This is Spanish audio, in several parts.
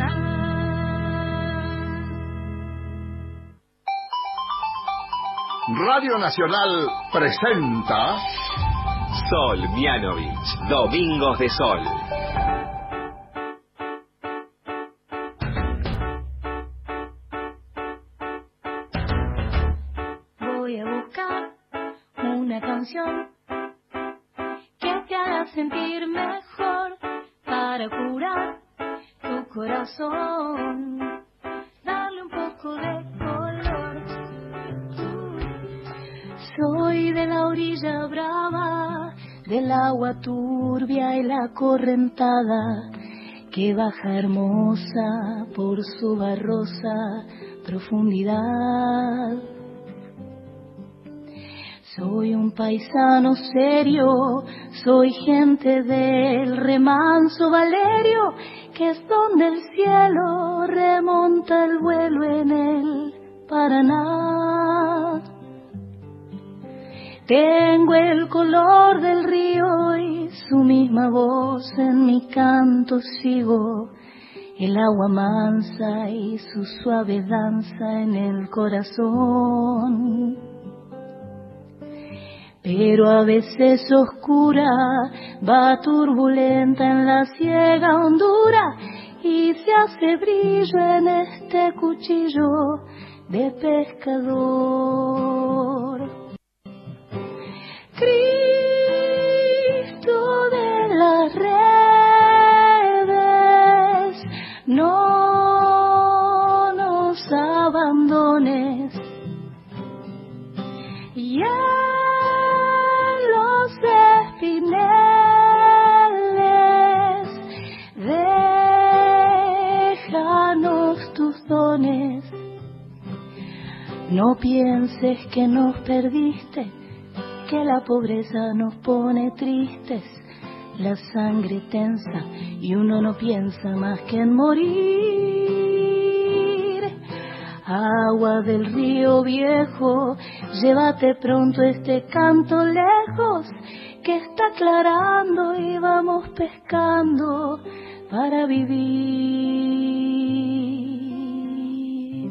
Radio Nacional presenta Sol Mianovich, Domingos de Sol. Voy a buscar una canción que te haga sentir mejor para curar tu corazón, darle un poco de color. Soy de la orilla brava, del agua turbia y la correntada que baja hermosa por su barrosa profundidad. Soy un paisano serio, soy gente del remanso Valerio, que es donde el cielo remonta el vuelo en el Paraná. Tengo el color del río y su misma voz en mi canto sigo, el agua mansa y su suave danza en el corazón. Pero a veces oscura, va turbulenta en la ciega hondura y se hace brillo en este cuchillo de pescador. Cristo de las redes, no nos abandones. Y en los espineles, déjanos tus dones. No pienses que nos perdiste, que la pobreza nos pone tristes, la sangre tensa y uno no piensa más que en morir. Agua del río viejo, llévate pronto este canto lejos, que está aclarando y vamos pescando para vivir.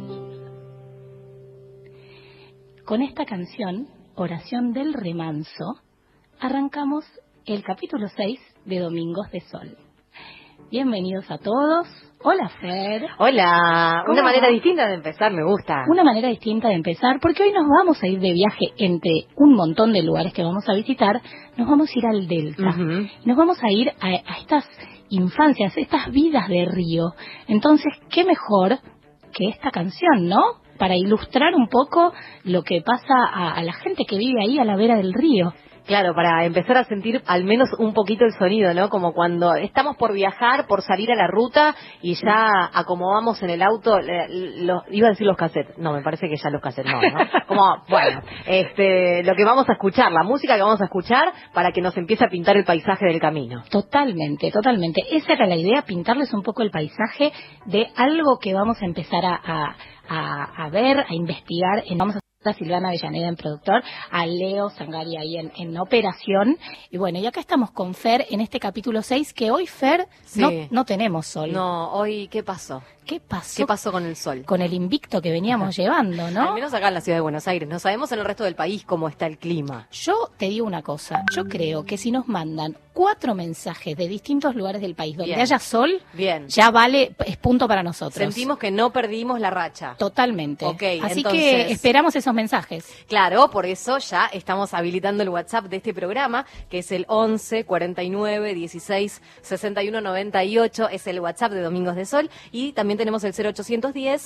Con esta canción, Oración del Remanso, arrancamos el capítulo 6 de Domingos de Sol. Bienvenidos a todos. Hola, Fer. Hola. Una manera distinta de empezar, me gusta. Una manera distinta de empezar, porque hoy nos vamos a ir de viaje entre un montón de lugares que vamos a visitar. Nos vamos a ir al Delta. Nos vamos a ir a estas infancias, estas vidas de río. Entonces, ¿qué mejor que esta canción, no? Para ilustrar un poco lo que pasa a la gente que vive ahí a la vera del río. Claro, para empezar a sentir al menos un poquito el sonido, ¿no? Como cuando estamos por viajar, por salir a la ruta y ya acomodamos en el auto, iba a decir los cassettes, no, me parece que ya los cassettes no, ¿no? Como, bueno, lo que vamos a escuchar, la música que vamos a escuchar para que nos empiece a pintar el paisaje del camino. Totalmente, totalmente. Esa era la idea, pintarles un poco el paisaje de algo que vamos a empezar a ver, a investigar, vamos a Silvana Avellaneda en productor, a Leo Sangari ahí en operación. Y bueno, y acá estamos con Fer en este capítulo 6, que hoy, Fer, sí, no tenemos sol. No, hoy, ¿qué pasó? ¿Qué pasó? ¿Qué pasó con el sol? Con el invicto que veníamos llevando, ¿no? Al menos acá en la ciudad de Buenos Aires. No sabemos en el resto del país cómo está el clima. Yo te digo una cosa. Yo creo que si nos mandan 4 mensajes de distintos lugares del país donde haya sol, ya vale, es punto para nosotros. Sentimos que no perdimos la racha. Totalmente. Okay, así entonces, que esperamos esos mensajes. Claro, por eso ya estamos habilitando el WhatsApp de este programa, que es el 11 49 16 61 98. Es el WhatsApp de Domingos de Sol. Y también tenemos el 0810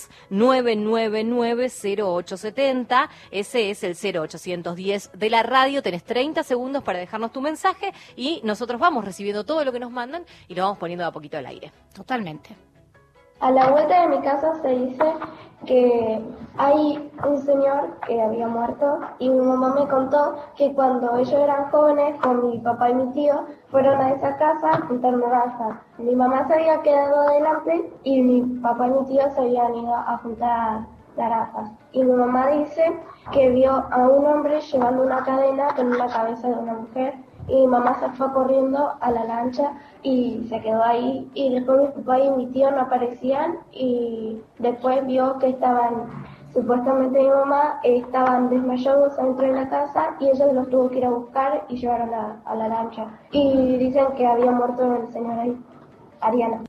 999 0870. Ese es el 0810 de la radio. Tenés 30 segundos para dejarnos tu mensaje y nosotros vamos recibiendo todo lo que nos mandan y lo vamos poniendo de a poquito al aire. Totalmente. A la vuelta de mi casa se dice que hay un señor que había muerto y mi mamá me contó que cuando ellos eran jóvenes, con mi papá y mi tío, fueron a esa casa a juntar naranjas. Mi mamá se había quedado adelante y mi papá y mi tío se habían ido a juntar naranjas. Y mi mamá dice que vio a un hombre llevando una cadena con la cabeza de una mujer y mi mamá se fue corriendo a la lancha y se quedó ahí, y después mi papá y mi tío no aparecían, y después vio que supuestamente mi mamá estaban desmayados dentro de la casa, y ellos los tuvo que ir a buscar y llevar a la lancha, y dicen que había muerto el señor ahí, Ariana.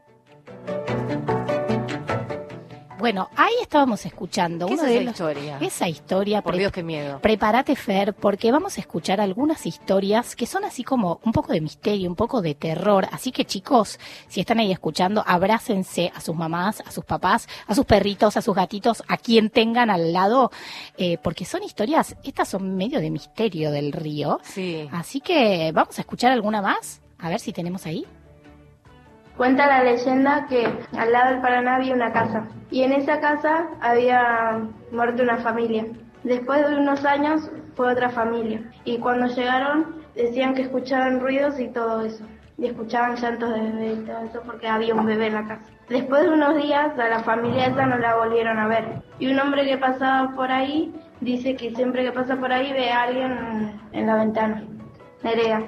Bueno, ahí estábamos escuchando esa historia. Por Dios, qué miedo. Prepárate, Fer, porque vamos a escuchar algunas historias que son así como un poco de misterio, un poco de terror. Así que, chicos, si están ahí escuchando, abrácense a sus mamás, a sus papás, a sus perritos, a sus gatitos, a quien tengan al lado, porque son historias, estas son medio de misterio del río. Sí. Así que vamos a escuchar alguna más, a ver si tenemos ahí. Cuenta la leyenda que al lado del Paraná había una casa, y en esa casa había muerto una familia. Después de unos años fue otra familia, y cuando llegaron decían que escuchaban ruidos y todo eso, y escuchaban llantos de bebé y todo eso porque había un bebé en la casa. Después de unos días a la familia esa no la volvieron a ver, y un hombre que pasaba por ahí dice que siempre que pasa por ahí ve a alguien en la ventana. Nerea.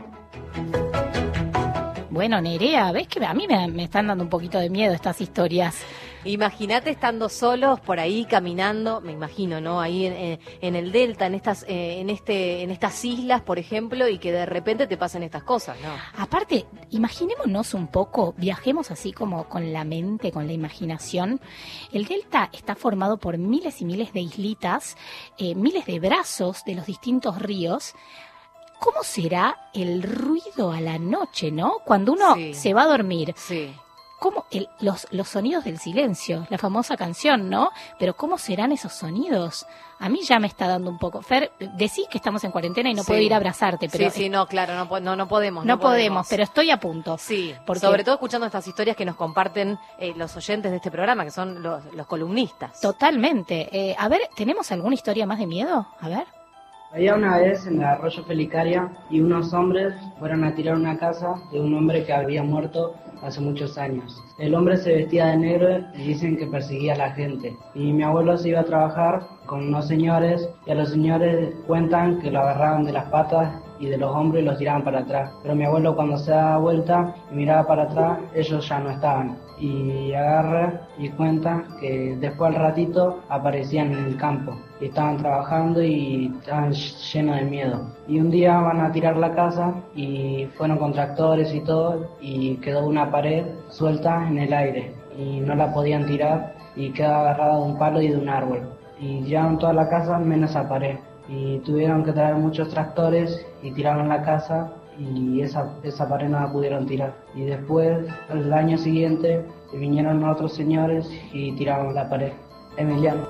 Bueno, Nerea, ves que a mí me están dando un poquito de miedo estas historias. Imagínate estando solos por ahí caminando, me imagino, ¿no? Ahí en el delta, en estas islas, por ejemplo, y que de repente te pasen estas cosas, ¿no? Aparte, imaginémonos un poco, viajemos así como con la mente, con la imaginación. El delta está formado por miles y miles de islitas, miles de brazos de los distintos ríos. ¿Cómo será el ruido a la noche, no? Cuando uno se va a dormir. Sí. ¿Cómo los sonidos del silencio, la famosa canción, ¿no? Pero ¿cómo serán esos sonidos? A mí ya me está dando un poco. Fer, decís que estamos en cuarentena y no puedo ir a abrazarte, pero no, claro, no podemos. No podemos, pero estoy a punto. Sí, porque sobre todo escuchando estas historias que nos comparten los oyentes de este programa, que son los columnistas. Totalmente. A ver, ¿tenemos alguna historia más de miedo? A ver. Había una vez en el arroyo Felicaria y unos hombres fueron a tirar una casa de un hombre que había muerto hace muchos años. El hombre se vestía de negro y dicen que perseguía a la gente. Y mi abuelo se iba a trabajar con unos señores, y a los señores cuentan que lo agarraban de las patas y de los hombros y los tiraban para atrás. Pero mi abuelo, cuando se daba vuelta y miraba para atrás, ellos ya no estaban. Y agarra y cuenta que después al ratito aparecían en el campo y estaban trabajando y estaban llenos de miedo. Y un día van a tirar la casa y fueron con tractores y todo, y quedó una pared suelta en el aire y no la podían tirar, y quedó agarrada de un palo y de un árbol. Y llevaron toda la casa menos esa pared, y tuvieron que traer muchos tractores y tiraron la casa, y esa pared no la pudieron tirar. Y después, el año siguiente, vinieron otros señores y tiraron la pared. Emiliano.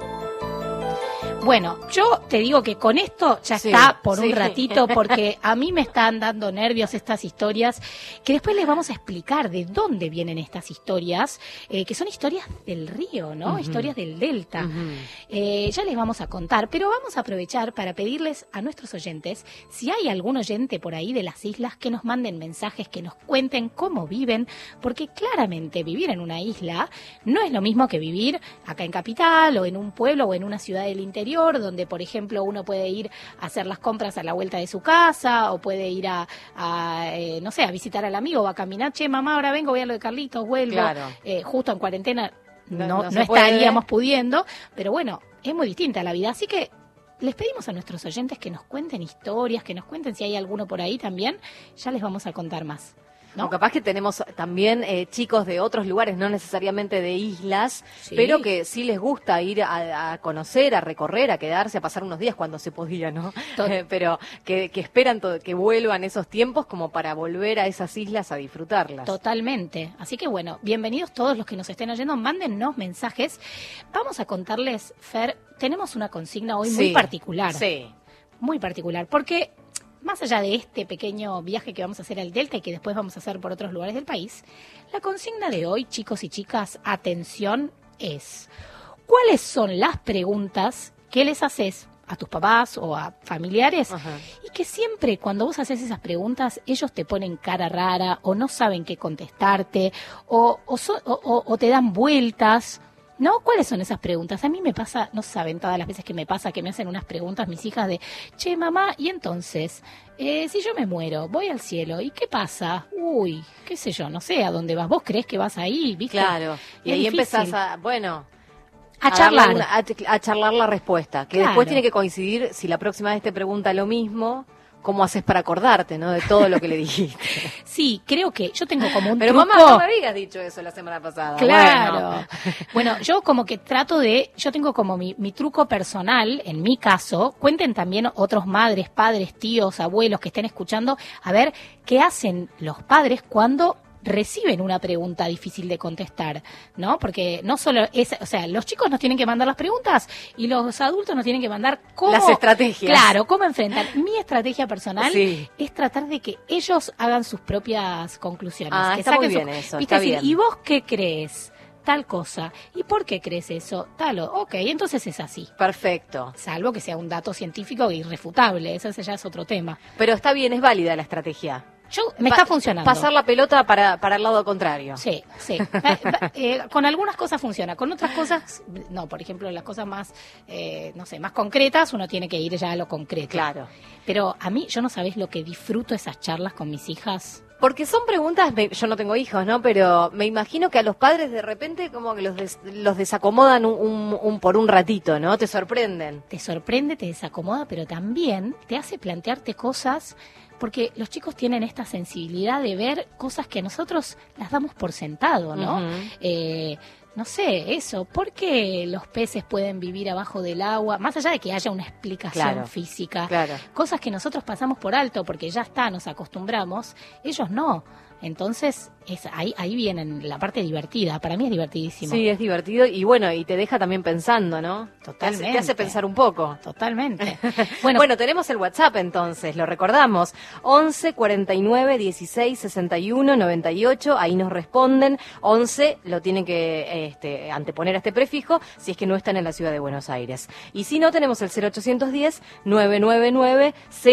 Bueno, yo te digo que con esto ya está por un ratito, porque a mí me están dando nervios estas historias, que después les vamos a explicar de dónde vienen estas historias, que son historias del río, ¿no? Historias del delta. Ya les vamos a contar, pero vamos a aprovechar para pedirles a nuestros oyentes, si hay algún oyente por ahí de las islas, que nos manden mensajes, que nos cuenten cómo viven, porque claramente vivir en una isla no es lo mismo que vivir acá en Capital, o en un pueblo, o en una ciudad del interior, donde, por ejemplo, uno puede ir a hacer las compras a la vuelta de su casa, o puede ir a visitar al amigo, o a caminar, che, mamá, ahora vengo, voy a lo de Carlitos, vuelvo. Claro. Justo en cuarentena no estaríamos pudiendo, pero bueno, es muy distinta la vida, así que les pedimos a nuestros oyentes que nos cuenten historias, que nos cuenten si hay alguno por ahí también, ya les vamos a contar más. ¿No? O capaz que tenemos también chicos de otros lugares, no necesariamente de islas, pero que sí les gusta ir a conocer, a recorrer, a quedarse, a pasar unos días cuando se podía, ¿no? Pero que esperan que vuelvan esos tiempos como para volver a esas islas a disfrutarlas. Totalmente. Así que bueno, bienvenidos todos los que nos estén oyendo, mándennos mensajes. Vamos a contarles, Fer, tenemos una consigna hoy muy particular. Sí. Muy particular, porque más allá de este pequeño viaje que vamos a hacer al Delta y que después vamos a hacer por otros lugares del país, la consigna de hoy, chicos y chicas, atención, es: ¿cuáles son las preguntas que les haces a tus papás o a familiares? Y que siempre cuando vos haces esas preguntas, ellos te ponen cara rara, o no saben qué contestarte, o te dan vueltas. ¿No? ¿Cuáles son esas preguntas? A mí me pasa, no saben todas las veces que me pasa, que me hacen unas preguntas mis hijas de, che, mamá, y entonces, si yo me muero, voy al cielo, ¿y qué pasa? Uy, qué sé yo, no sé a dónde vas. ¿Vos creés que vas ahí? ¿Viste? Claro, y ahí empezás a charlar. A charlar la respuesta, que después tiene que coincidir, si la próxima vez te pregunta lo mismo, ¿cómo haces para acordarte, no, de todo lo que le dijiste? Sí, creo que yo tengo como un Pero truco. mamá, no me habías dicho eso la semana pasada. Claro. Bueno, yo como que yo tengo como mi truco personal, en mi caso, cuenten también otros madres, padres, tíos, abuelos que estén escuchando, a ver qué hacen los padres cuando reciben una pregunta difícil de contestar, ¿no? Porque no solo los chicos nos tienen que mandar las preguntas y los adultos nos tienen que mandar las estrategias. Claro, cómo enfrentar. Mi estrategia personal es tratar de que ellos hagan sus propias conclusiones. Que está muy bien eso, ¿viste? Está bien. ¿Y vos qué crees? Tal cosa. ¿Y por qué crees eso? Ok, entonces es así. Perfecto. Salvo que sea un dato científico irrefutable, ese ya es otro tema. Pero está bien, es válida la estrategia. Me está funcionando. Pasar la pelota para el lado contrario. Sí. Con algunas cosas funciona, con otras cosas no. Por ejemplo, las cosas más, más concretas, uno tiene que ir ya a lo concreto. Claro. Pero a mí, yo no sabés lo que disfruto esas charlas con mis hijas. Porque son preguntas, yo no tengo hijos, ¿no? Pero me imagino que a los padres de repente como que los desacomodan por un ratito, ¿no? Te sorprenden. Te sorprende, te desacomoda, pero también te hace plantearte cosas, porque los chicos tienen esta sensibilidad de ver cosas que nosotros las damos por sentado, ¿no? Uh-huh. No sé, eso, ¿por qué los peces pueden vivir abajo del agua? Más allá de que haya una explicación física, cosas que nosotros pasamos por alto porque ya está, nos acostumbramos, ellos no. Entonces, ahí viene la parte divertida. Para mí es divertidísimo. Sí, es divertido y bueno, y te deja también pensando, ¿no? Totalmente. Te hace pensar un poco. Totalmente. Bueno, tenemos el WhatsApp entonces, lo recordamos. 11 49 16 61 98, ahí nos responden. 11 lo tienen que anteponer a este prefijo si es que no están en la ciudad de Buenos Aires. Y si no, tenemos el 0810 999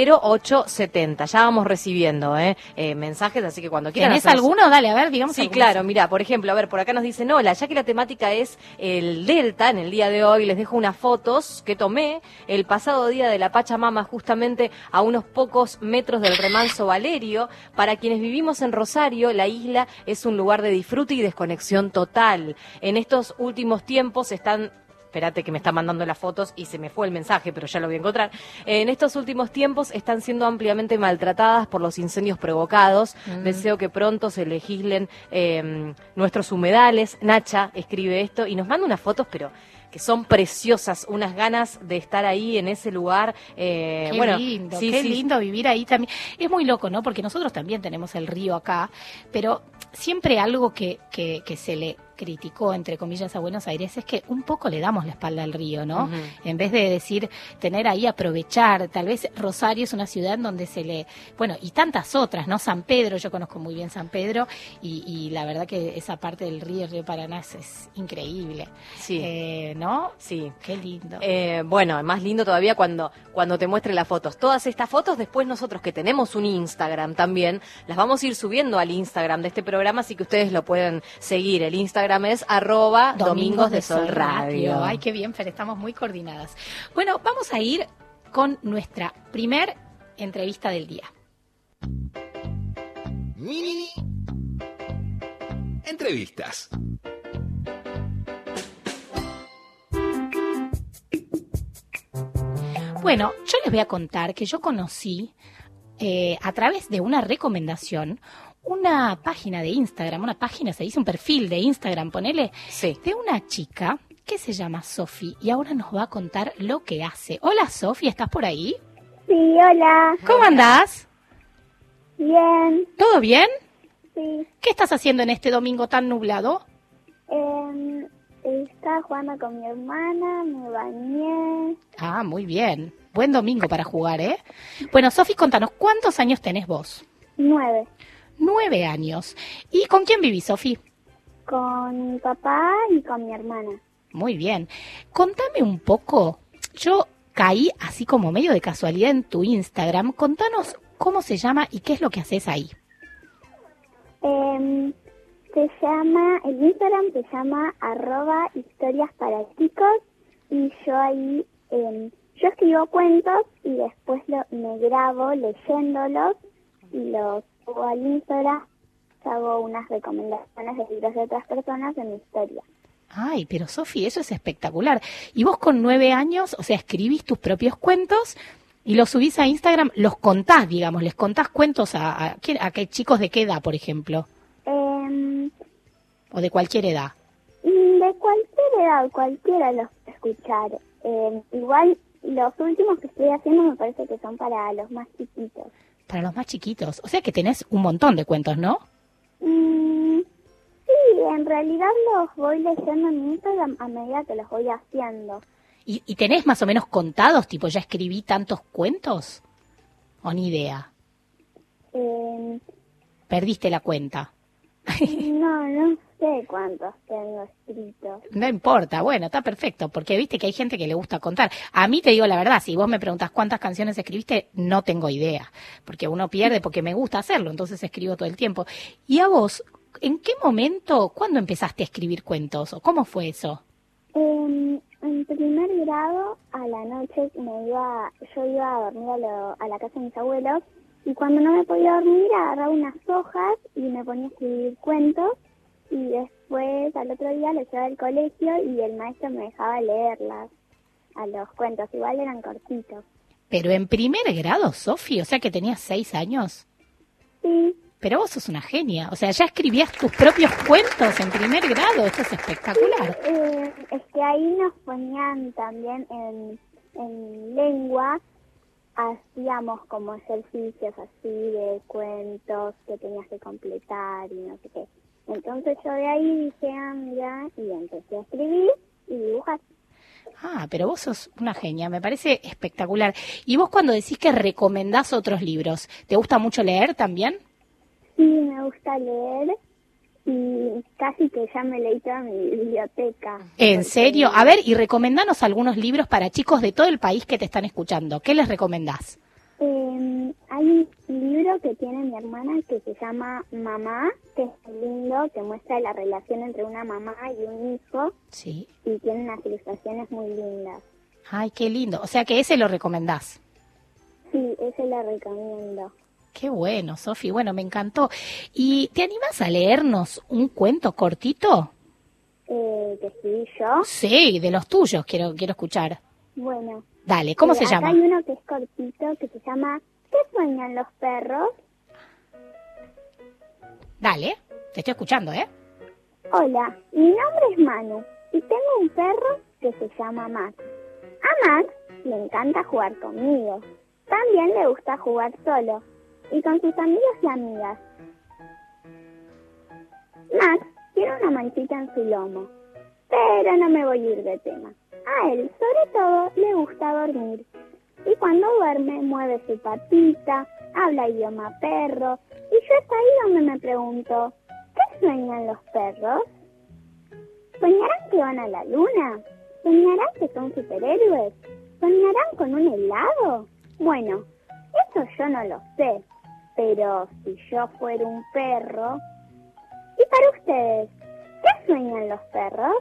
0870. Ya vamos recibiendo mensajes, así que cuando ¿tenés alguno? Dale, a ver, digamos. Sí, claro, mira, por ejemplo, a ver, por acá nos dicen, hola, ya que la temática es el Delta, en el día de hoy les dejo unas fotos que tomé el pasado día de la Pachamama, justamente a unos pocos metros del remanso Valerio. Para quienes vivimos en Rosario, la isla es un lugar de disfrute y desconexión total. En estos últimos tiempos espérate que me está mandando las fotos y se me fue el mensaje, pero ya lo voy a encontrar. En estos últimos tiempos están siendo ampliamente maltratadas por los incendios provocados. Deseo que pronto se legislen nuestros humedales. Nacha escribe esto y nos manda unas fotos, pero que son preciosas, unas ganas de estar ahí en ese lugar. Qué lindo vivir ahí también. Es muy loco, ¿no? Porque nosotros también tenemos el río acá, pero siempre algo que se le criticó, entre comillas, a Buenos Aires es que un poco le damos la espalda al río, ¿no? Uh-huh. En vez de decir, tener ahí, aprovechar. Tal vez Rosario es una ciudad donde y tantas otras, ¿no? San Pedro, yo conozco muy bien San Pedro y la verdad que esa parte del río Paraná es increíble. Sí. ¿No? Sí. Qué lindo. Más lindo todavía cuando te muestre las fotos. Todas estas fotos, después nosotros que tenemos un Instagram también, las vamos a ir subiendo al Instagram de este programa, así que ustedes lo pueden seguir. El Instagram es @Domingos de Sol Radio. Ay, qué bien, Fer, estamos muy coordinadas. Bueno, vamos a ir con nuestra primer entrevista del día. Mini entrevistas. Bueno, yo les voy a contar que yo conocí a través de una recomendación una página de Instagram, se dice un perfil de Instagram, ponele, de una chica que se llama Sofi y ahora nos va a contar lo que hace. Hola Sofi, ¿estás por ahí? Sí, hola. ¿Cómo andás? Bien. ¿Todo bien? Sí. ¿Qué estás haciendo en este domingo tan nublado? Estaba jugando con mi hermana, me bañé. Ah, muy bien. Buen domingo para jugar, ¿eh? Bueno, Sofi, contanos, ¿cuántos años tenés vos? 9. 9 años. ¿Y con quién vivís, Sofi? Con mi papá y con mi hermana. Muy bien. Contame un poco. Yo caí así como medio de casualidad en tu Instagram. Contanos cómo se llama y qué es lo que haces ahí. El Instagram se llama @historiasparachicos y yo ahí, yo escribo cuentos y después me grabo leyéndolos y los subo al Instagram, hago unas recomendaciones de libros de otras personas en mi historia. Ay, pero Sofi, eso es espectacular. Y vos con 9 años, o sea, escribís tus propios cuentos y los subís a Instagram, los contás, digamos, les contás cuentos a qué chicos de qué edad, por ejemplo. O de cualquier edad. De cualquier edad, cualquiera los puede escuchar. Igual los últimos que estoy haciendo me parece que son para los más chiquitos. Para los más chiquitos. O sea que tenés un montón de cuentos, ¿no? Sí, en realidad los voy leyendo en Instagram a medida que los voy haciendo. ¿Y tenés más o menos contados, tipo, ya escribí tantos cuentos? ¿O ni idea? Perdiste la cuenta. No sé cuántos tengo escritos. No importa, bueno, está perfecto, porque viste que hay gente que le gusta contar. A mí te digo la verdad, si vos me preguntas cuántas canciones escribiste, no tengo idea, porque uno pierde porque me gusta hacerlo, entonces escribo todo el tiempo. ¿Y a vos, en qué momento, cuándo empezaste a escribir cuentos, o cómo fue eso? En primer grado, a la noche, yo iba a dormir a la casa de mis abuelos, y cuando no me podía dormir, agarraba unas hojas y me ponía a escribir cuentos, y después al otro día los llevaba al colegio y el maestro me dejaba leerlas a los cuentos, igual eran cortitos. Pero en primer grado, Sofi, o sea que tenías 6 años. Sí. Pero vos sos una genia, o sea, ya escribías tus propios cuentos en primer grado, esto es espectacular. Es que ahí nos ponían también en lengua, hacíamos como ejercicios así de cuentos que tenías que completar y no sé qué. Entonces yo de ahí dije, mira, y empecé a escribir y dibujar. Ah, pero vos sos una genia, me parece espectacular. Y vos cuando decís que recomendás otros libros, ¿te gusta mucho leer también? Sí, me gusta leer y casi que ya me leí toda mi biblioteca. ¿En serio? A ver, y recomendanos algunos libros para chicos de todo el país que te están escuchando. ¿Qué les recomendás? Hay un libro que tiene mi hermana que se llama Mamá, que es lindo, que muestra la relación entre una mamá y un hijo. Sí. Y tiene unas ilustraciones muy lindas. Ay, qué lindo. O sea que ese lo recomendás. Sí, ese lo recomiendo. Qué bueno, Sofi. Bueno, me encantó. ¿Y te animás a leernos un cuento cortito? ¿Que escribí yo? Sí, de los tuyos quiero escuchar. Bueno. Dale, ¿cómo se llama? Hay uno que es cortito que se llama ¿Qué sueñan los perros? Dale, te estoy escuchando, ¿eh? Hola, mi nombre es Manu y tengo un perro que se llama Max. A Max le encanta jugar conmigo. También le gusta jugar solo y con sus amigos y amigas. Max tiene una manchita en su lomo, pero no me voy a ir de tema. A él, sobre todo, le gusta dormir. Y cuando duerme, mueve su patita, habla idioma perro. Y yo es ahí donde me pregunto, ¿qué sueñan los perros? ¿Soñarán que van a la luna? ¿Soñarán que son superhéroes? ¿Soñarán con un helado? Bueno, eso yo no lo sé. Pero si yo fuera un perro... ¿Y para ustedes, qué sueñan los perros?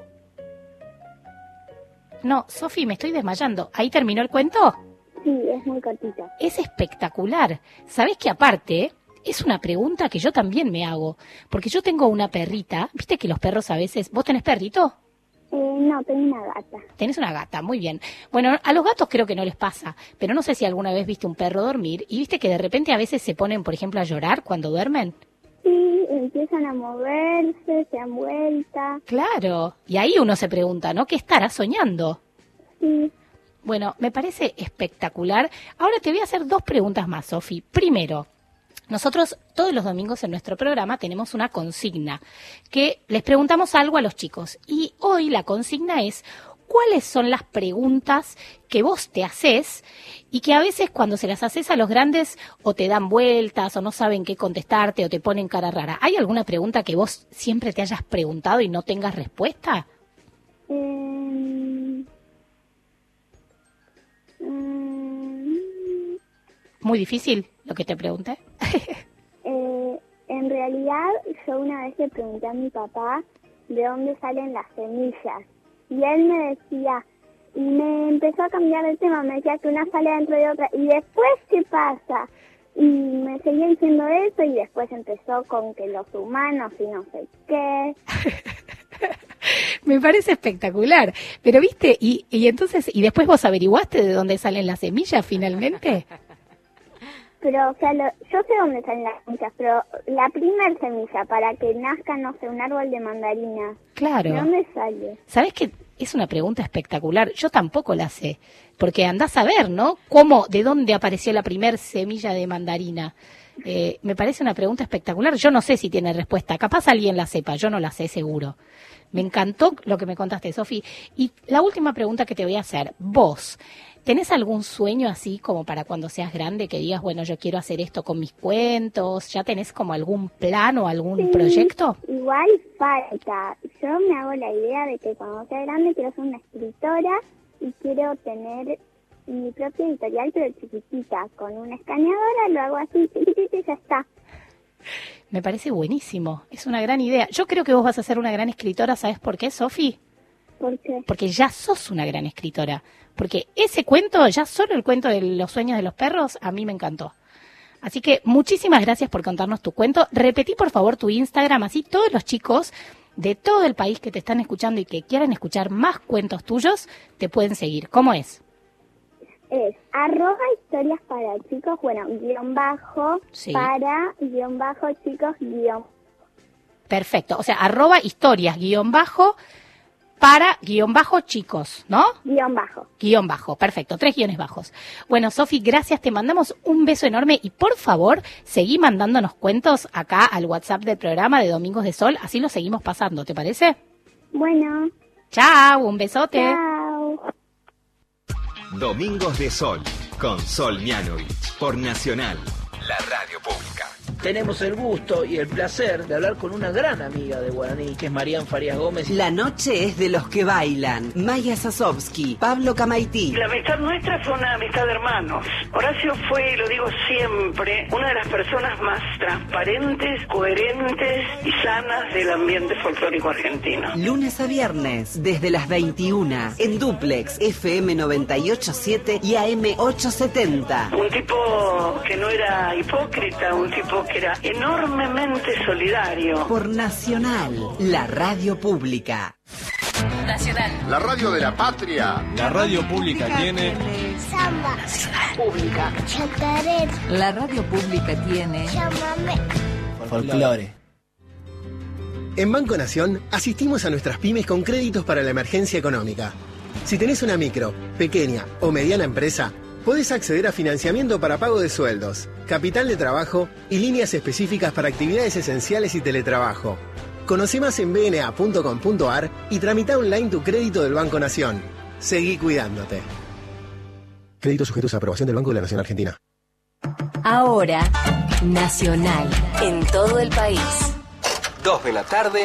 No, Sofi, me estoy desmayando. ¿Ahí terminó el cuento? Sí, es muy cortito. Es espectacular. ¿Sabés que aparte es una pregunta que yo también me hago? Porque yo tengo una perrita. ¿Viste que los perros a veces... ¿Vos tenés perrito? No, tengo una gata. Tenés una gata, muy bien. Bueno, a los gatos creo que no les pasa, pero no sé si alguna vez viste un perro dormir y viste que de repente a veces se ponen, por ejemplo, a llorar cuando duermen. Sí, empiezan a moverse, se dan vuelta. Claro, y ahí uno se pregunta, ¿no? ¿Qué estará soñando? Sí. Bueno, me parece espectacular. Ahora te voy a hacer 2 preguntas más, Sofi. Primero, nosotros todos los domingos en nuestro programa tenemos una consigna que les preguntamos algo a los chicos. Y hoy la consigna es, ¿cuáles son las preguntas que vos te haces y que a veces cuando se las haces a los grandes o te dan vueltas o no saben qué contestarte o te ponen cara rara? ¿Hay alguna pregunta que vos siempre te hayas preguntado y no tengas respuesta? ¿Muy difícil lo que te pregunté? En en realidad yo una vez le pregunté a mi papá de dónde salen las semillas. Y él me decía, y me empezó a cambiar el tema, me decía que una sale dentro de otra. ¿Y después qué pasa? Y me seguía diciendo eso y después empezó con que los humanos y no sé qué. Me parece espectacular. Pero viste, y entonces, ¿y después vos averiguaste de dónde salen las semillas finalmente? Pero, o sea, yo sé dónde salen las semillas, pero la primer semilla para que nazca, no sé, un árbol de mandarina. Claro. ¿De dónde sale? ¿Sabés qué? Es una pregunta espectacular. Yo tampoco la sé. Porque andás a ver, ¿no? ¿Cómo, de dónde apareció la primer semilla de mandarina? Me parece una pregunta espectacular. Yo no sé si tiene respuesta. Capaz alguien la sepa. Yo no la sé, seguro. Me encantó lo que me contaste, Sofi. Y la última pregunta que te voy a hacer. Vos, ¿tenés algún sueño así como para cuando seas grande que digas, bueno, yo quiero hacer esto con mis cuentos? ¿Ya tenés como algún plan o algún proyecto? Igual falta. Yo me hago la idea de que cuando sea grande quiero ser una escritora y quiero tener mi propia editorial, pero chiquitita. Con una escaneadora lo hago así, chiquitita y ya está. Me parece buenísimo. Es una gran idea. Yo creo que vos vas a ser una gran escritora. ¿Sabés por qué, Sofi? ¿Por qué? Porque ya sos una gran escritora. Porque ese cuento, ya solo el cuento de los sueños de los perros, a mí me encantó. Así que muchísimas gracias por contarnos tu cuento. Repetí, por favor, tu Instagram, así todos los chicos de todo el país que te están escuchando y que quieran escuchar más cuentos tuyos, te pueden seguir. ¿Cómo es? Es @historias para chicos, bueno, _ Sí. para _ chicos _ Perfecto. O sea, @historias _ para _ chicos, ¿no? _ perfecto, 3 guiones bajos. Bueno, Sofi, gracias, te mandamos un beso enorme y por favor, seguí mandándonos cuentos acá al WhatsApp del programa de Domingos de Sol, así lo seguimos pasando, ¿te parece? Bueno. Chao, un besote. Chao. Domingos de Sol, con Sol Mianovich, por Nacional, la radio pública. Tenemos el gusto y el placer de hablar con una gran amiga de Guaraní, que es Marian Farías Gómez. La noche es de los que bailan. Maya Sasovsky, Pablo Camaití. La amistad nuestra fue una amistad de hermanos. Horacio fue, y lo digo siempre, una de las personas más transparentes, coherentes y sanas del ambiente folclórico argentino. Lunes a viernes, desde las 21, en Duplex, FM 98.7 y AM 870. Un tipo que no era hipócrita, un tipo que era enormemente solidario. Por Nacional, la radio pública. Nacional. La radio de la patria. La radio pública tiene... Samba. Nacional. Pública. Chacarera. La radio pública tiene... Llámame. Folclore. En Banco Nación asistimos a nuestras pymes con créditos para la emergencia económica. Si tenés una micro, pequeña o mediana empresa, podés acceder a financiamiento para pago de sueldos, capital de trabajo y líneas específicas para actividades esenciales y teletrabajo. Conoce más en bna.com.ar y tramita online tu crédito del Banco Nación. Seguí cuidándote. Créditos sujetos a aprobación del Banco de la Nación Argentina. Ahora, Nacional, en todo el país. 2 de la tarde,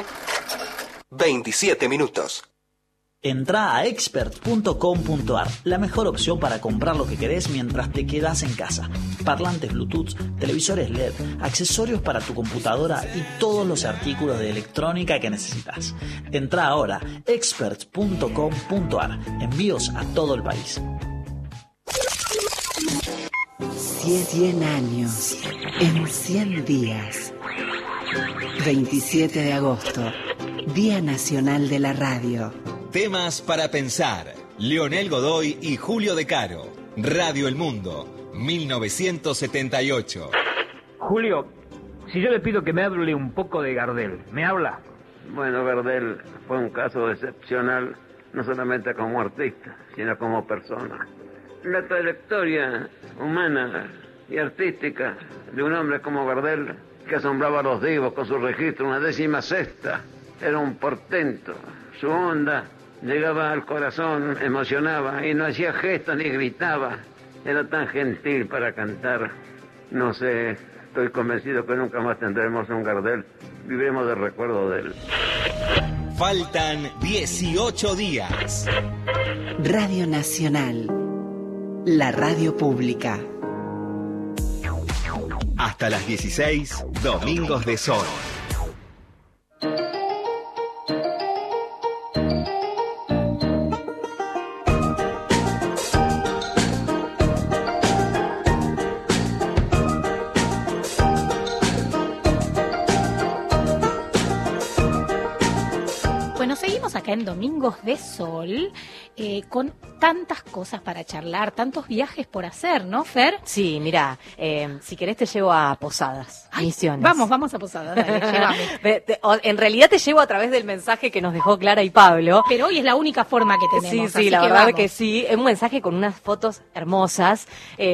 27 minutos. Entrá a expert.com.ar, la mejor opción para comprar lo que querés mientras te quedás en casa. Parlantes Bluetooth, televisores LED, accesorios para tu computadora y todos los artículos de electrónica que necesitas. Entrá ahora, expert.com.ar, envíos a todo el país. 100 años, en 100 días. 27 de agosto, Día Nacional de la Radio. Temas para pensar. Leonel Godoy y Julio De Caro. Radio El Mundo, 1978. Julio, si yo le pido que me hable un poco de Gardel, ¿me habla? Bueno, Gardel fue un caso excepcional, no solamente como artista, sino como persona. La trayectoria humana y artística de un hombre como Gardel, que asombraba a los divos con su registro, una 16ª, era un portento. Su onda llegaba al corazón, emocionaba y no hacía gestos ni gritaba. Era tan gentil para cantar. No sé, estoy convencido que nunca más tendremos un Gardel. Viviremos del recuerdo de él. Faltan 18 días. Radio Nacional, la radio pública. Hasta las 16, Domingos de Sol. Seguimos acá en Domingos de Sol con tantas cosas para charlar, tantos viajes por hacer, ¿no, Fer? Sí, mira, si querés te llevo a Posadas, Misiones. Vamos a Posadas, dale, llévame. En realidad te llevo a través del mensaje que nos dejó Clara y Pablo. Pero hoy es la única forma que tenemos. Sí, la verdad que sí. Es un mensaje con unas fotos hermosas.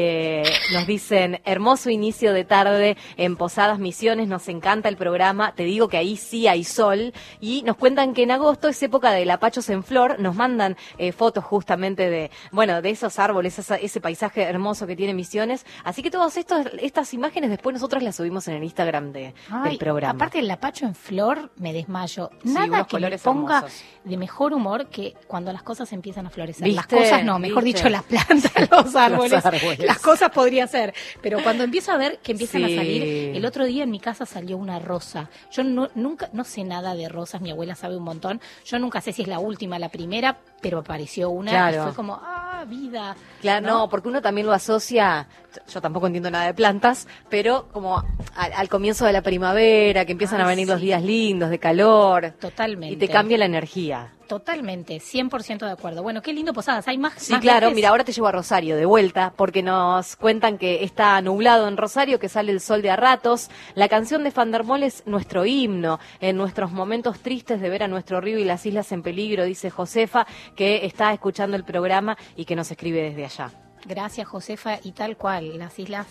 Nos dicen, hermoso inicio de tarde en Posadas Misiones, nos encanta el programa. Te digo que ahí sí hay sol. Y nos cuentan que en agosto es época de lapachos en flor, nos mandan fotos justamente de esos árboles, ese paisaje hermoso que tiene Misiones, así que todas estas imágenes después nosotros las subimos en el Instagram del programa. Aparte del lapacho en flor, me desmayo. Nada que me ponga hermosos. De mejor humor que cuando las cosas empiezan a florecer. ¿Viste? Las cosas no, mejor dicho las plantas, los árboles. Las cosas podría ser, pero cuando empiezo a ver que empiezan a salir, el otro día en mi casa salió una rosa. Yo nunca sé nada de rosas, mi abuela sabe un montón. Yo nunca sé si es la última, la primera, pero apareció una y fue como, vida. Claro, no, porque uno también lo asocia, yo tampoco entiendo nada de plantas, pero como al comienzo de la primavera, que empiezan a venir los días lindos, de calor. Totalmente. Y te cambia la energía. Totalmente, 100% de acuerdo. Bueno, qué lindo Posadas, hay más. Sí, más claro, viajes. mira, ahora te llevo a Rosario de vuelta, porque nos cuentan que está nublado en Rosario, que sale el sol de a ratos. La canción de Fandermol es nuestro himno, en nuestros momentos tristes de ver a nuestro río y las islas en peligro, dice Josefa, que está escuchando el programa y que nos escribe desde allá. Gracias, Josefa, y tal cual, las islas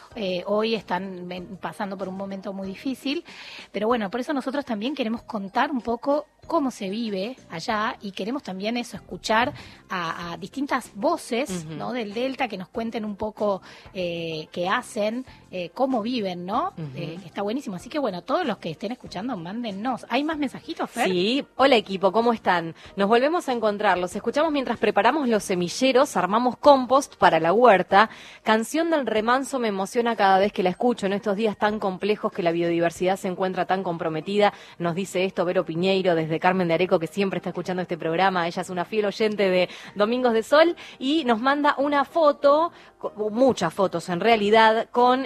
hoy están pasando por un momento muy difícil, pero bueno, por eso nosotros también queremos contar un poco cómo se vive allá y queremos también escuchar a distintas voces, ¿no? Del Delta, que nos cuenten un poco qué hacen, cómo viven, ¿no? Está buenísimo, así que bueno, todos los que estén escuchando, mándennos. ¿Hay más mensajitos, Fer? Sí, hola equipo, ¿cómo están? Nos volvemos a encontrar, los escuchamos mientras preparamos los semilleros, armamos compost para la huerta. Canción del Remanso me emociona cada vez que la escucho en estos días tan complejos que la biodiversidad se encuentra tan comprometida. Nos dice esto Vero Piñeiro desde Carmen de Areco, que siempre está escuchando este programa. Ella es una fiel oyente de Domingos de Sol y nos manda una foto, muchas fotos en realidad, con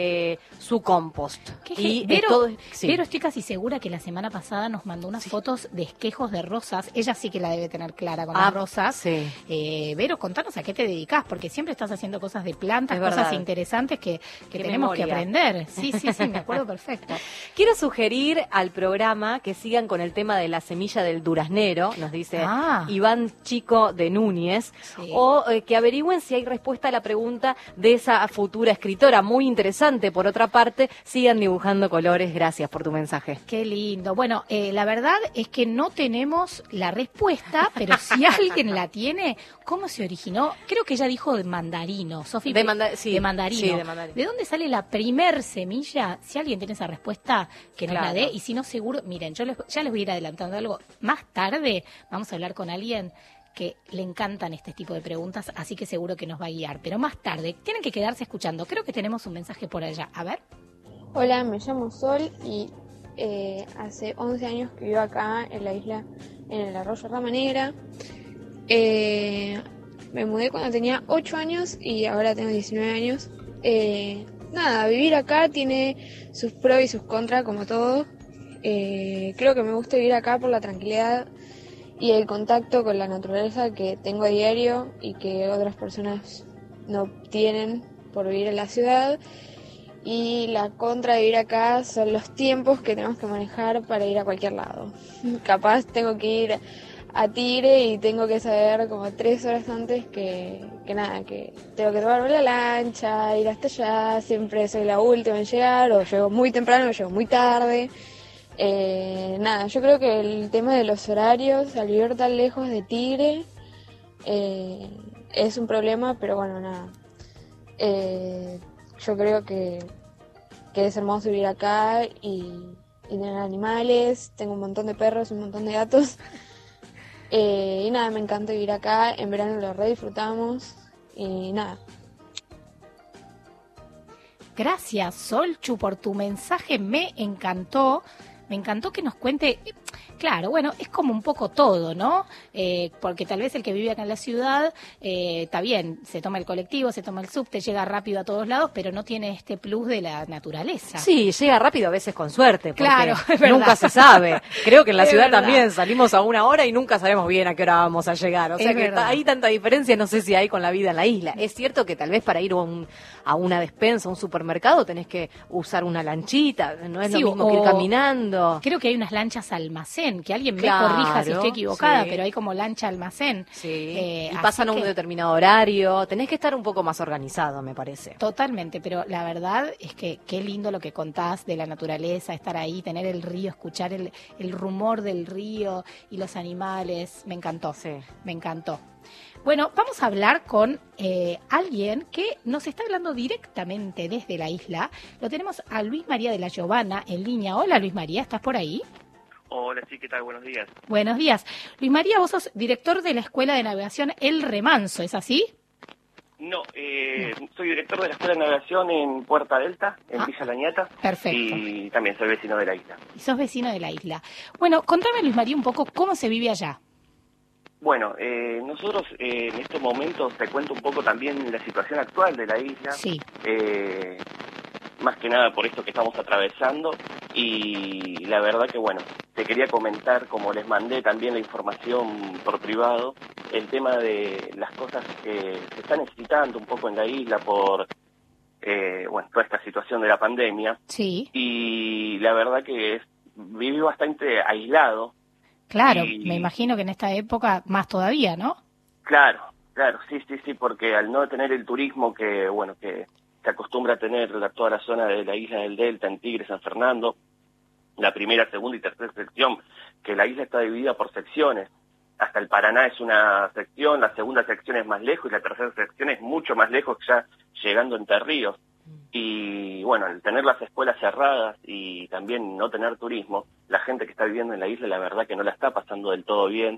su compost. Vero, estoy casi segura que la semana pasada nos mandó unas fotos de esquejos de rosas. Ella sí que la debe tener clara con las rosas. Sí. Vero, contanos a qué te dedicas, porque siempre estás haciendo cosas de plantas, es cosas verdad. Interesantes que tenemos que aprender. Sí, me acuerdo perfecto. Quiero sugerir al programa que sigan con el tema de la semilla del duraznero, nos dice Iván Chico de Núñez, o que averigüen si hay respuesta a la pregunta de esa futura escritora, muy interesante. Por otra parte, sigan dibujando colores. Gracias por tu mensaje. Qué lindo. Bueno, la verdad es que no tenemos la respuesta, pero si alguien la tiene, ¿cómo se originó? Creo que ella dijo de mandarino, Sofi. De mandarino. Sí, de mandarino. ¿De dónde sale la primer semilla? Si alguien tiene esa respuesta, que nos la dé. Y si no, seguro, miren, ya les voy a ir adelantando algo. Más tarde vamos a hablar con alguien que le encantan este tipo de preguntas, así que seguro que nos va a guiar. Pero más tarde, tienen que quedarse escuchando. Creo que tenemos un mensaje por allá. A ver. Hola, me llamo Sol y hace 11 años que vivo acá en la isla, en el arroyo Rama Negra. Me mudé cuando tenía 8 años y ahora tengo 19 años. Vivir acá tiene sus pros y sus contras, como todo. Creo que me gusta vivir acá por la tranquilidad y el contacto con la naturaleza que tengo a diario y que otras personas no tienen por vivir en la ciudad. Y la contra de vivir acá son los tiempos que tenemos que manejar para ir a cualquier lado. Capaz tengo que ir a Tigre y tengo que saber como 3 horas antes que tengo que tomarme la lancha, ir hasta allá, siempre soy la última en llegar, o llego muy temprano o llego muy tarde. Yo creo que el tema de los horarios, al vivir tan lejos de Tigre, es un problema, pero bueno, yo creo que es hermoso vivir acá y tener animales. Tengo un montón de perros, un montón de gatos. Me encanta vivir acá. En verano lo re disfrutamos. Gracias, Solchu, por tu mensaje. Me encantó que nos cuente. Claro, bueno, es como un poco todo, ¿no? Porque tal vez el que vive acá en la ciudad, está bien, se toma el colectivo, se toma el subte, llega rápido a todos lados, pero no tiene este plus de la naturaleza. Sí, llega rápido a veces con suerte, porque claro, es verdad. Nunca se sabe. Creo que en la Es ciudad verdad. también salimos a una hora y nunca sabemos bien a qué hora vamos a llegar. O sea Es que verdad. hay tanta diferencia, no sé si hay con la vida en la isla. Es cierto que tal vez para ir a una despensa, a un supermercado, tenés que usar una lanchita, no es Sí, lo mismo que ir o- caminando. Creo que hay unas lanchas almacén, que alguien Claro, me corrija si estoy equivocada, sí. pero hay como lancha almacén. Sí. Y así pasan a un que- determinado horario. Tenés que estar un poco más organizado, me parece. Totalmente, pero la verdad es que qué lindo lo que contás de la naturaleza, estar ahí, tener el río, escuchar el rumor del río y los animales. Me encantó, me encantó. Bueno, vamos a hablar con alguien que nos está hablando directamente desde la isla. Lo tenemos a Luis María de la Giovana en línea. Hola Luis María, ¿estás por ahí? Hola, sí, ¿qué tal? Buenos días. Buenos días. Luis María, vos sos director de la Escuela de Navegación El Remanso, ¿es así? No, soy director de la Escuela de Navegación en Puerta Delta, en Villa Lañata. Perfecto. Y también soy vecino de la isla. Y sos vecino de la isla. Bueno, contame Luis María un poco cómo se vive allá. Bueno, nosotros en estos momentos te cuento un poco también la situación actual de la isla. Sí. Más que nada por esto que estamos atravesando. Y la verdad que, bueno, te quería comentar, como les mandé también la información por privado, el tema de las cosas que se están necesitando un poco en la isla por, bueno, toda esta situación de la pandemia. Sí. Y la verdad que viví bastante aislado. Claro, Y- me imagino que en esta época más todavía, ¿no? Claro, sí, porque al no tener el turismo que, bueno, que se acostumbra a tener toda la zona de la isla del Delta, en Tigre, San Fernando, la primera, segunda y tercera sección, que la isla está dividida por secciones. Hasta el Paraná es una sección, la segunda sección es más lejos y la tercera sección es mucho más lejos, ya llegando a Entre Ríos. Y bueno, al tener las escuelas cerradas y también no tener turismo, la gente que está viviendo en la isla, la verdad que no la está pasando del todo bien,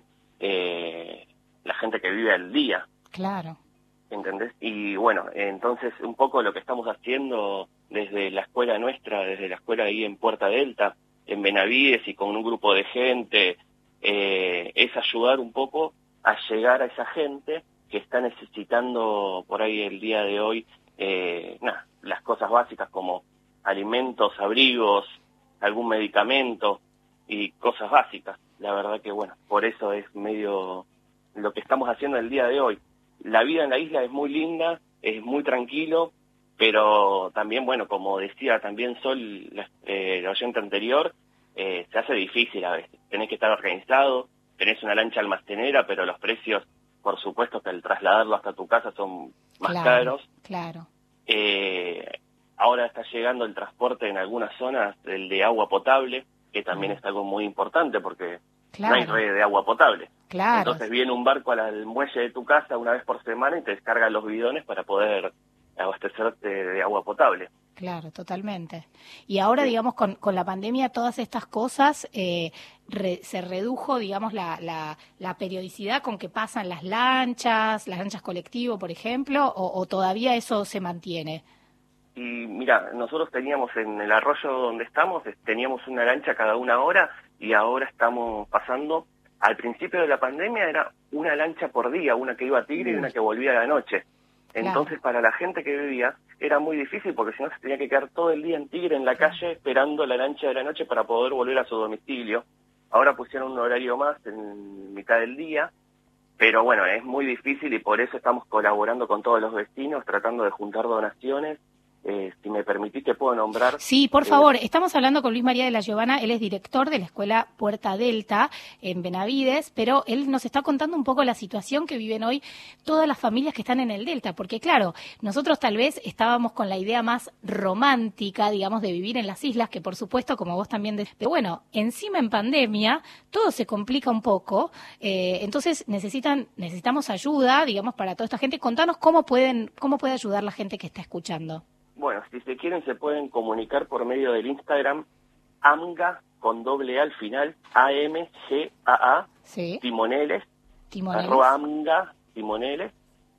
la gente que vive al día. Claro. ¿Entendés? Y bueno, entonces un poco lo que estamos haciendo desde la escuela nuestra, desde la escuela ahí en Puerta Delta, en Benavides y con un grupo de gente, es ayudar un poco a llegar a esa gente que está necesitando por ahí el día de hoy, las cosas básicas como alimentos, abrigos, algún medicamento y cosas básicas. La verdad que bueno, por eso es medio lo que estamos haciendo el día de hoy. La vida en la isla es muy linda, es muy tranquilo, pero también, bueno, como decía también Sol, la oyente anterior, se hace difícil a veces. Tenés que estar organizado, tenés una lancha almacenera, pero los precios, por supuesto que al trasladarlo hasta tu casa son más caros. Claro. Ahora está llegando el transporte en algunas zonas, el de agua potable, que también es algo muy importante porque no hay red de agua potable. Claro. Entonces viene un barco al muelle de tu casa una vez por semana y te descarga los bidones para poder abastecerte de agua potable. Claro, totalmente. Y ahora, digamos, con la pandemia, todas estas cosas, se redujo, digamos, la periodicidad con que pasan las lanchas colectivo, por ejemplo, o todavía eso se mantiene. Y mira, nosotros teníamos en el arroyo donde estamos, teníamos una lancha cada una hora y ahora estamos pasando, al principio de la pandemia era una lancha por día, una que iba a Tigre y una que volvía a la noche. Entonces para la gente que vivía era muy difícil porque si no se tenía que quedar todo el día en Tigre, en la calle, esperando la lancha de la noche para poder volver a su domicilio. Ahora pusieron un horario más en mitad del día, pero bueno, es muy difícil y por eso estamos colaborando con todos los vecinos, tratando de juntar donaciones. Si me permitís, te puedo nombrar. Sí, por favor. Estamos hablando con Luis María de la Giovana. Él es director de la Escuela Puerta Delta en Benavides, pero él nos está contando un poco la situación que viven hoy todas las familias que están en el Delta, porque claro, nosotros tal vez estábamos con la idea más romántica, digamos, de vivir en las islas, que por supuesto, como vos también decís, pero bueno, encima en pandemia todo se complica un poco, entonces necesitamos ayuda, digamos, para toda esta gente. Contanos cómo puede ayudar la gente que está escuchando. Bueno, si se quieren se pueden comunicar por medio del Instagram AMGA con doble A al final, AMGAA, sí. Timoneles, Timoneles. @ AMGA Timoneles,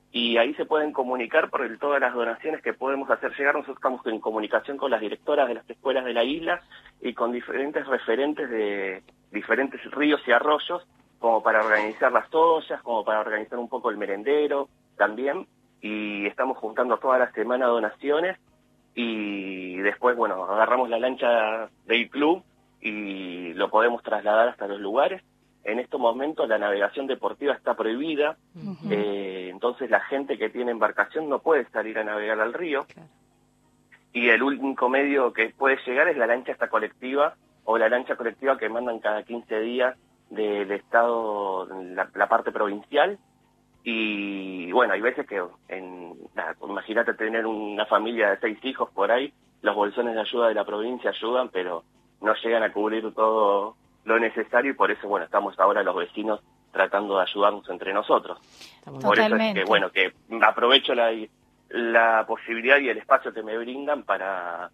y ahí se pueden comunicar por todas las donaciones que podemos hacer llegar. Nosotros estamos en comunicación con las directoras de las escuelas de la isla y con diferentes referentes de diferentes ríos y arroyos, como para organizar las ollas, como para organizar un poco el merendero también, y estamos juntando toda la semana donaciones, y después, bueno, agarramos la lancha del club y lo podemos trasladar hasta los lugares. En estos momentos la navegación deportiva está prohibida, entonces la gente que tiene embarcación no puede salir a navegar al río, y el único medio que puede llegar es la lancha esta colectiva, o la lancha colectiva que mandan cada 15 días del Estado, la parte provincial. Y bueno, hay veces que, imagínate tener una familia de 6 hijos por ahí, los bolsones de ayuda de la provincia ayudan, pero no llegan a cubrir todo lo necesario, y por eso, bueno, estamos ahora los vecinos tratando de ayudarnos entre nosotros. Por eso es que, bueno, que aprovecho la posibilidad y el espacio que me brindan para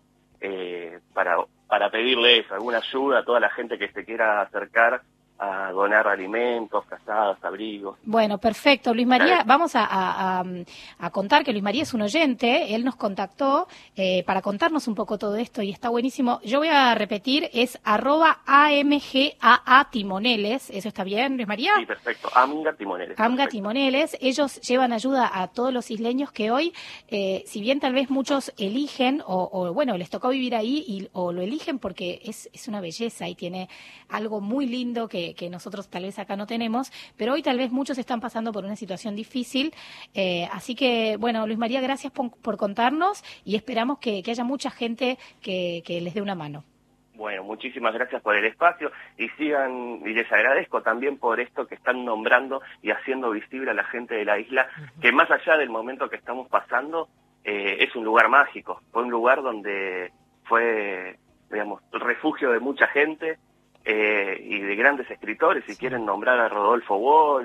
pedirle eso, alguna ayuda a toda la gente que se quiera acercar a donar alimentos, casadas, abrigos. Bueno, perfecto. Luis María, vamos a contar que Luis María es un oyente, él nos contactó para contarnos un poco todo esto y está buenísimo. Yo voy a repetir, es @AMGAA Timoneles, ¿eso está bien, Luis María? Sí, perfecto, AMGA Timoneles. AMGA Timoneles, ellos llevan ayuda a todos los isleños que hoy, si bien tal vez muchos eligen, o bueno, les tocó vivir ahí, o lo eligen porque es una belleza y tiene algo muy lindo que nosotros tal vez acá no tenemos, pero hoy tal vez muchos están pasando por una situación difícil, así que, bueno, Luis María, gracias por contarnos y esperamos que haya mucha gente que les dé una mano. Bueno, muchísimas gracias por el espacio y les agradezco también por esto que están nombrando y haciendo visible a la gente de la isla, que más allá del momento que estamos pasando, es un lugar mágico, fue un lugar donde fue, digamos, el refugio de mucha gente, y de grandes escritores, si quieren nombrar a Rodolfo Walsh,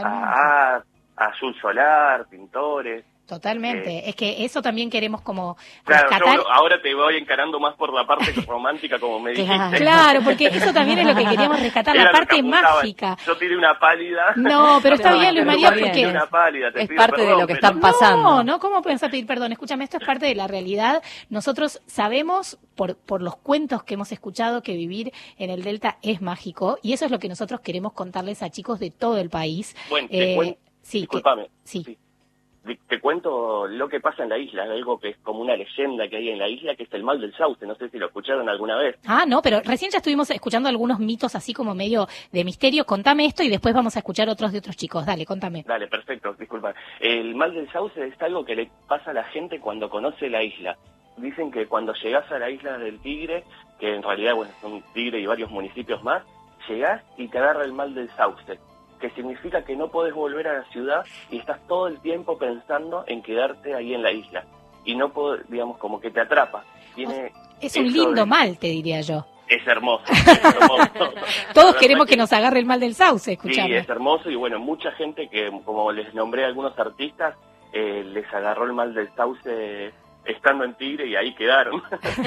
a Jules Solar, pintores. Totalmente, es que eso también queremos como rescatar. Claro, yo ahora te voy encarando más por la parte romántica, como me dijiste. Claro, porque eso también es lo que queríamos rescatar, la parte mágica. Yo tiré una pálida. No, pero está bien, Luis María, porque una pálida, es parte de lo que están pasando. No, ¿cómo pueden pedir perdón? Escúchame, esto es parte de la realidad. Nosotros sabemos, por los cuentos que hemos escuchado, que vivir en el Delta es mágico, y eso es lo que nosotros queremos contarles a chicos de todo el país. Bueno, sí, discúlpame. Sí. Te cuento lo que pasa en la isla, algo que es como una leyenda que hay en la isla, que es el mal del sauce, no sé si lo escucharon alguna vez. Ah, no, pero recién ya estuvimos escuchando algunos mitos así como medio de misterio. Contame esto y después vamos a escuchar otros de otros chicos. Dale, contame. Dale, perfecto, disculpa. El mal del sauce es algo que le pasa a la gente cuando conoce la isla. Dicen que cuando llegás a la isla del Tigre, que en realidad, bueno, son Tigre y varios municipios más, llegás y te agarra el mal del sauce, que significa que no podés volver a la ciudad y estás todo el tiempo pensando en quedarte ahí en la isla. Y no podés, digamos, como que te atrapa. Es un lindo mal, te diría yo. Es hermoso, es hermoso. Todos queremos que nos agarre el mal del sauce, escuchame. Sí, es hermoso y bueno, mucha gente que, como les nombré a algunos artistas, les agarró el mal del sauce estando en Tigre y ahí quedaron.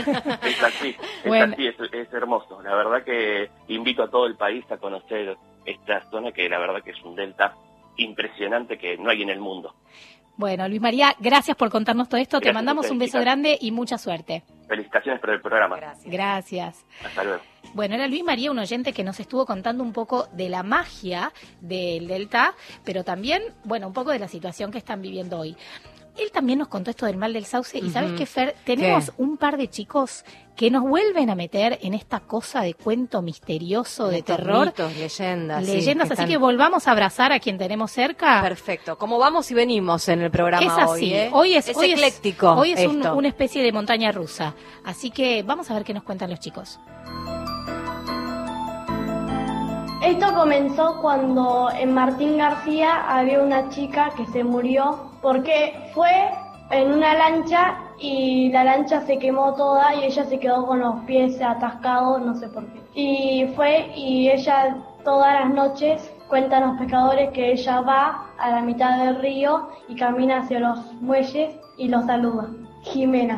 Es así, bueno. Es hermoso. La verdad que invito a todo el país a conocer esta zona, que la verdad que es un delta impresionante que no hay en el mundo. Bueno, Luis María, gracias por contarnos todo esto. Te mandamos un beso grande y mucha suerte. Felicitaciones por el programa. Gracias. Hasta luego. Bueno, era Luis María, un oyente que nos estuvo contando un poco de la magia del delta, pero también, bueno, un poco de la situación que están viviendo hoy. Él también nos contó esto del mal del sauce y ¿sabes qué, Fer? Tenemos un par de chicos que nos vuelven a meter en esta cosa de cuento misterioso, de terror. Mitos, leyendas. Leyendas, sí, así que volvamos a abrazar a quien tenemos cerca. Perfecto, como vamos y venimos en el programa es así. Hoy es ecléctico. Hoy es una especie de montaña rusa. Así que vamos a ver qué nos cuentan los chicos. Esto comenzó cuando en Martín García había una chica que se murió porque fue en una lancha y la lancha se quemó toda y ella se quedó con los pies atascados, no sé por qué. Y ella todas las noches, cuentan los pescadores, que ella va a la mitad del río y camina hacia los muelles y los saluda. Jimena.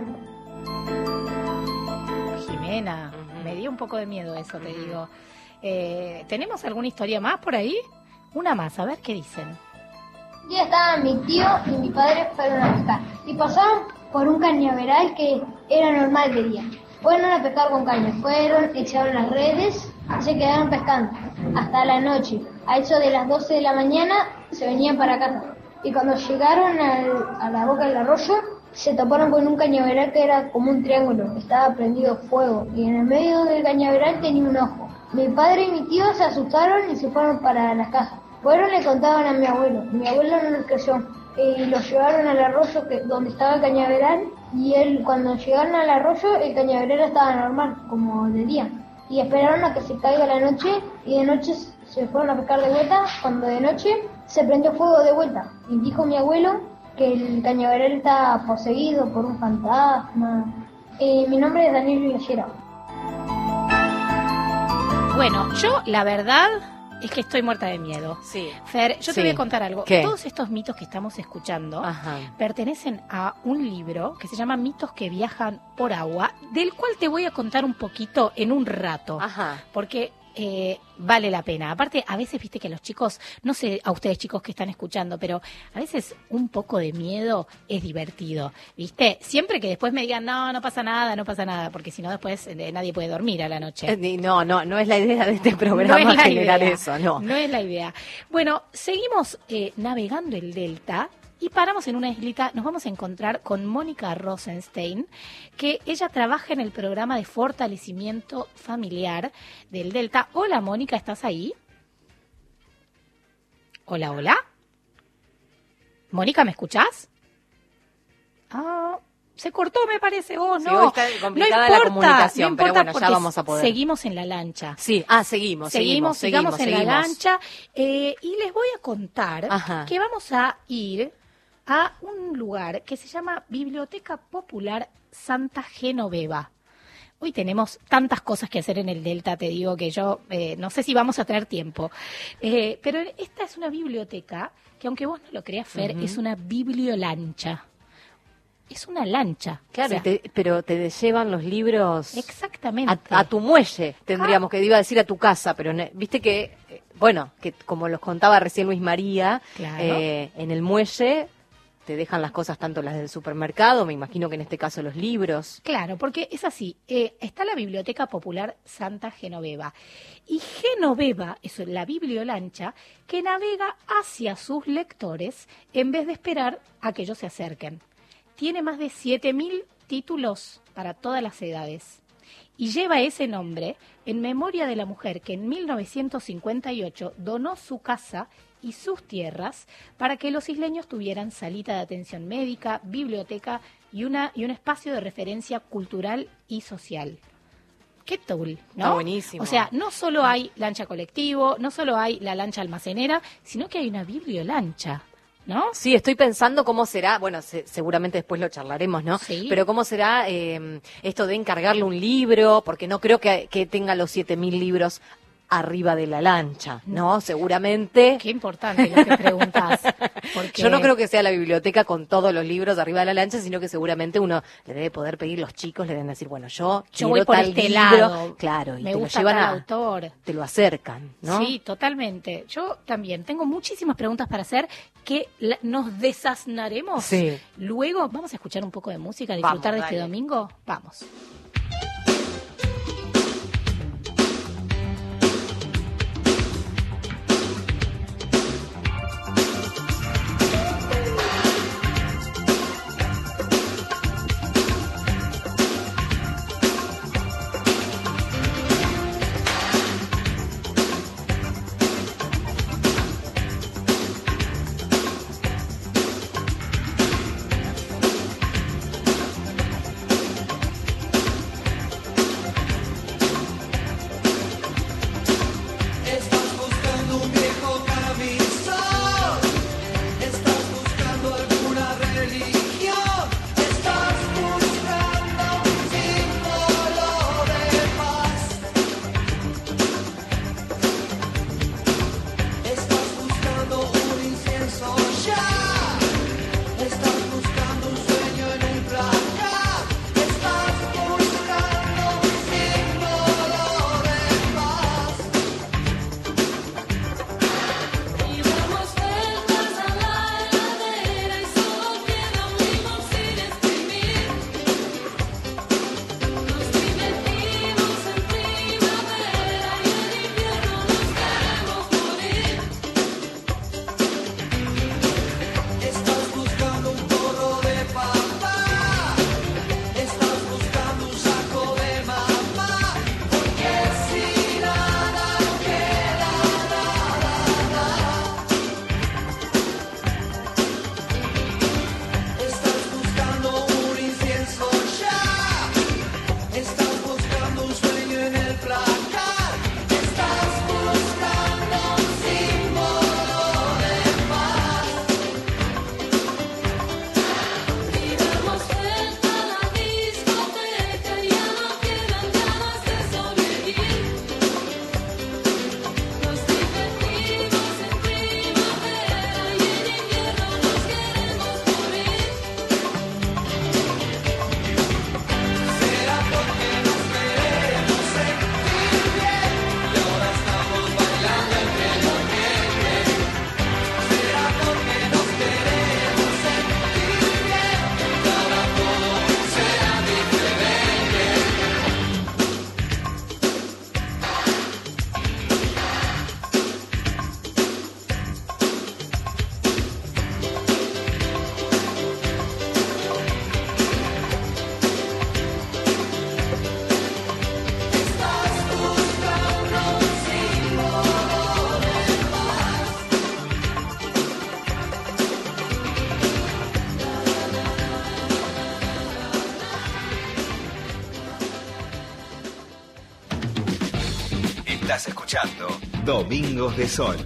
Me dio un poco de miedo eso, te digo. ¿Tenemos alguna historia más por ahí? Una más, a ver qué dicen. Un día estaban mi tío y mi padre fueron a pescar y pasaron por un cañaveral que era normal de día. Fueron a pescar con caña, echaron las redes y se quedaron pescando hasta la noche. A eso de las 12 de la mañana se venían para casa y cuando llegaron a la boca del arroyo se toparon con un cañaveral que era como un triángulo, estaba prendido fuego y en el medio del cañaveral tenía un ojo. Mi padre y mi tío se asustaron y se fueron para las casas. Fueron y le contaban a mi abuelo no les creyó. Y los llevaron al arroyo donde estaba el cañaveral y cuando llegaron al arroyo el cañaveral estaba normal, como de día. Y esperaron a que se caiga la noche y de noche se fueron a pescar de vuelta. Cuando de noche se prendió fuego de vuelta y dijo mi abuelo que el cañaveral estaba poseído por un fantasma. Mi nombre es Daniel Villallera. Bueno, yo la verdad es que estoy muerta de miedo. Sí. Fer, yo te voy a contar algo. ¿Qué? Todos estos mitos que estamos escuchando pertenecen a un libro que se llama Mitos que viajan por agua, del cual te voy a contar un poquito en un rato. Porque vale la pena. Aparte, a veces, viste que los chicos, no sé a ustedes chicos que están escuchando, pero a veces un poco de miedo es divertido, ¿viste? Siempre que después me digan, no pasa nada, porque si no después nadie puede dormir a la noche. No es la idea de este programa generar eso, no. No es la idea. Bueno, seguimos navegando el delta. Y paramos en una islita, nos vamos a encontrar con Mónica Rosenstein, que ella trabaja en el programa de fortalecimiento familiar del Delta. Hola Mónica, ¿estás ahí? Hola. Mónica, ¿me escuchás? Se cortó, me parece. No. Sí, hoy está complicada la comunicación, pero bueno, ya vamos a poder. Seguimos en la lancha. Sí, seguimos en la lancha. Y les voy a contar que vamos a ir a un lugar que se llama Biblioteca Popular Santa Genoveva. Hoy tenemos tantas cosas que hacer en el Delta, te digo que yo no sé si vamos a tener tiempo. Pero esta es una biblioteca que, aunque vos no lo creas, Fer, es una bibliolancha. Es una lancha. Claro, o sea, pero te llevan los libros... Exactamente. A tu muelle, tendríamos que iba a decir a tu casa, pero viste que, que como los contaba recién Luis María, en el muelle te dejan las cosas, tanto las del supermercado, me imagino que en este caso los libros. Claro, porque es así, está la Biblioteca Popular Santa Genoveva, y Genoveva es la bibliolancha que navega hacia sus lectores en vez de esperar a que ellos se acerquen. Tiene más de 7.000 títulos para todas las edades y lleva ese nombre en memoria de la mujer que en 1958 donó su casa y sus tierras para que los isleños tuvieran salita de atención médica, biblioteca y un espacio de referencia cultural y social. ¡Qué tool!, ¿no? Está buenísimo. O sea, no solo hay lancha colectivo, no solo hay la lancha almacenera, sino que hay una bibliolancha, ¿no? Sí, estoy pensando cómo será, bueno, seguramente después lo charlaremos, ¿no? Sí. Pero cómo será esto de encargarle un libro, porque no creo que tenga los 7.000 libros arriba de la lancha, ¿no? Seguramente. Qué importante lo que preguntás. Porque... Yo no creo que sea la biblioteca con todos los libros arriba de la lancha, sino que seguramente uno le debe poder pedir, los chicos le deben decir, bueno, yo voy por tal este libro, lado. Claro, y me te gusta lo llevan tal autor. Te lo acercan, ¿no? Sí, totalmente. Yo también tengo muchísimas preguntas para hacer que nos desasnaremos. Sí. Luego vamos a escuchar un poco de música, a disfrutar de este domingo. Vamos. Domingos de Sol.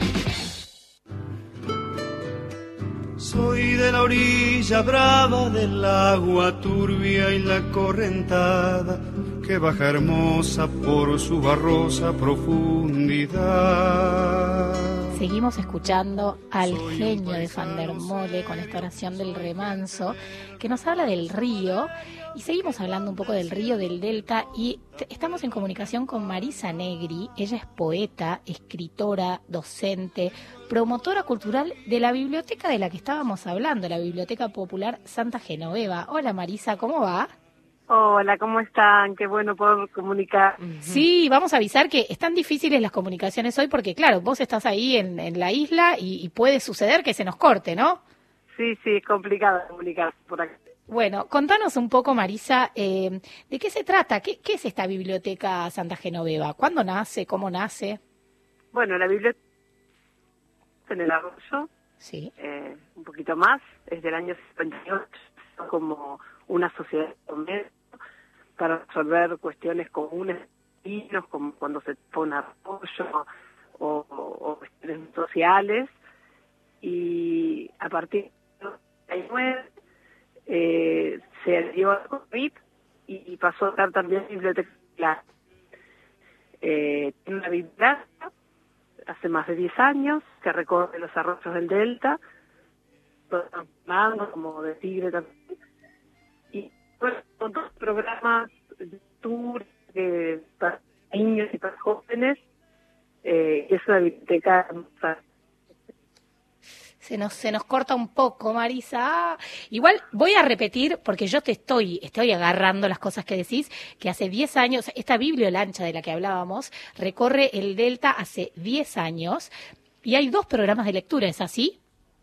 Soy de la orilla brava del agua turbia y la correntada que baja hermosa por su barrosa profundidad. Seguimos escuchando al genio de Van der Mole con esta oración del remanso que nos habla del río, y seguimos hablando un poco del río, del delta, y estamos en comunicación con Marisa Negri. Ella es poeta, escritora, docente, promotora cultural de la biblioteca de la que estábamos hablando, la Biblioteca Popular Santa Genoveva. Hola Marisa, ¿cómo va? Hola, ¿cómo están? Qué bueno poder comunicar. Sí, vamos a avisar que están difíciles las comunicaciones hoy porque, claro, vos estás ahí en la isla y puede suceder que se nos corte, ¿no? Sí, es complicado comunicar por acá. Bueno, contanos un poco, Marisa, ¿de qué se trata? ¿Qué es esta Biblioteca Santa Genoveva? ¿Cuándo nace? ¿Cómo nace? Bueno, la biblioteca en el Arroyo, sí. Un poquito más, es del año 58, como una sociedad de comercio para resolver cuestiones comunes, como cuando se pone arroyo o cuestiones sociales, y a partir de 1999 se dio al COVID y pasó a estar también biblioteca. Tiene una biblioteca hace más de 10 años que recorre los arroyos del Delta, como de Tigre también, y bueno, con dos programas de tour para niños y para jóvenes. Es una biblioteca hermosa. Se nos corta un poco, Marisa. Igual voy a repetir, porque yo te estoy agarrando las cosas que decís, que hace 10 años, esta bibliolancha de la que hablábamos, recorre el Delta hace 10 años, y hay 2 programas de lectura, ¿es así?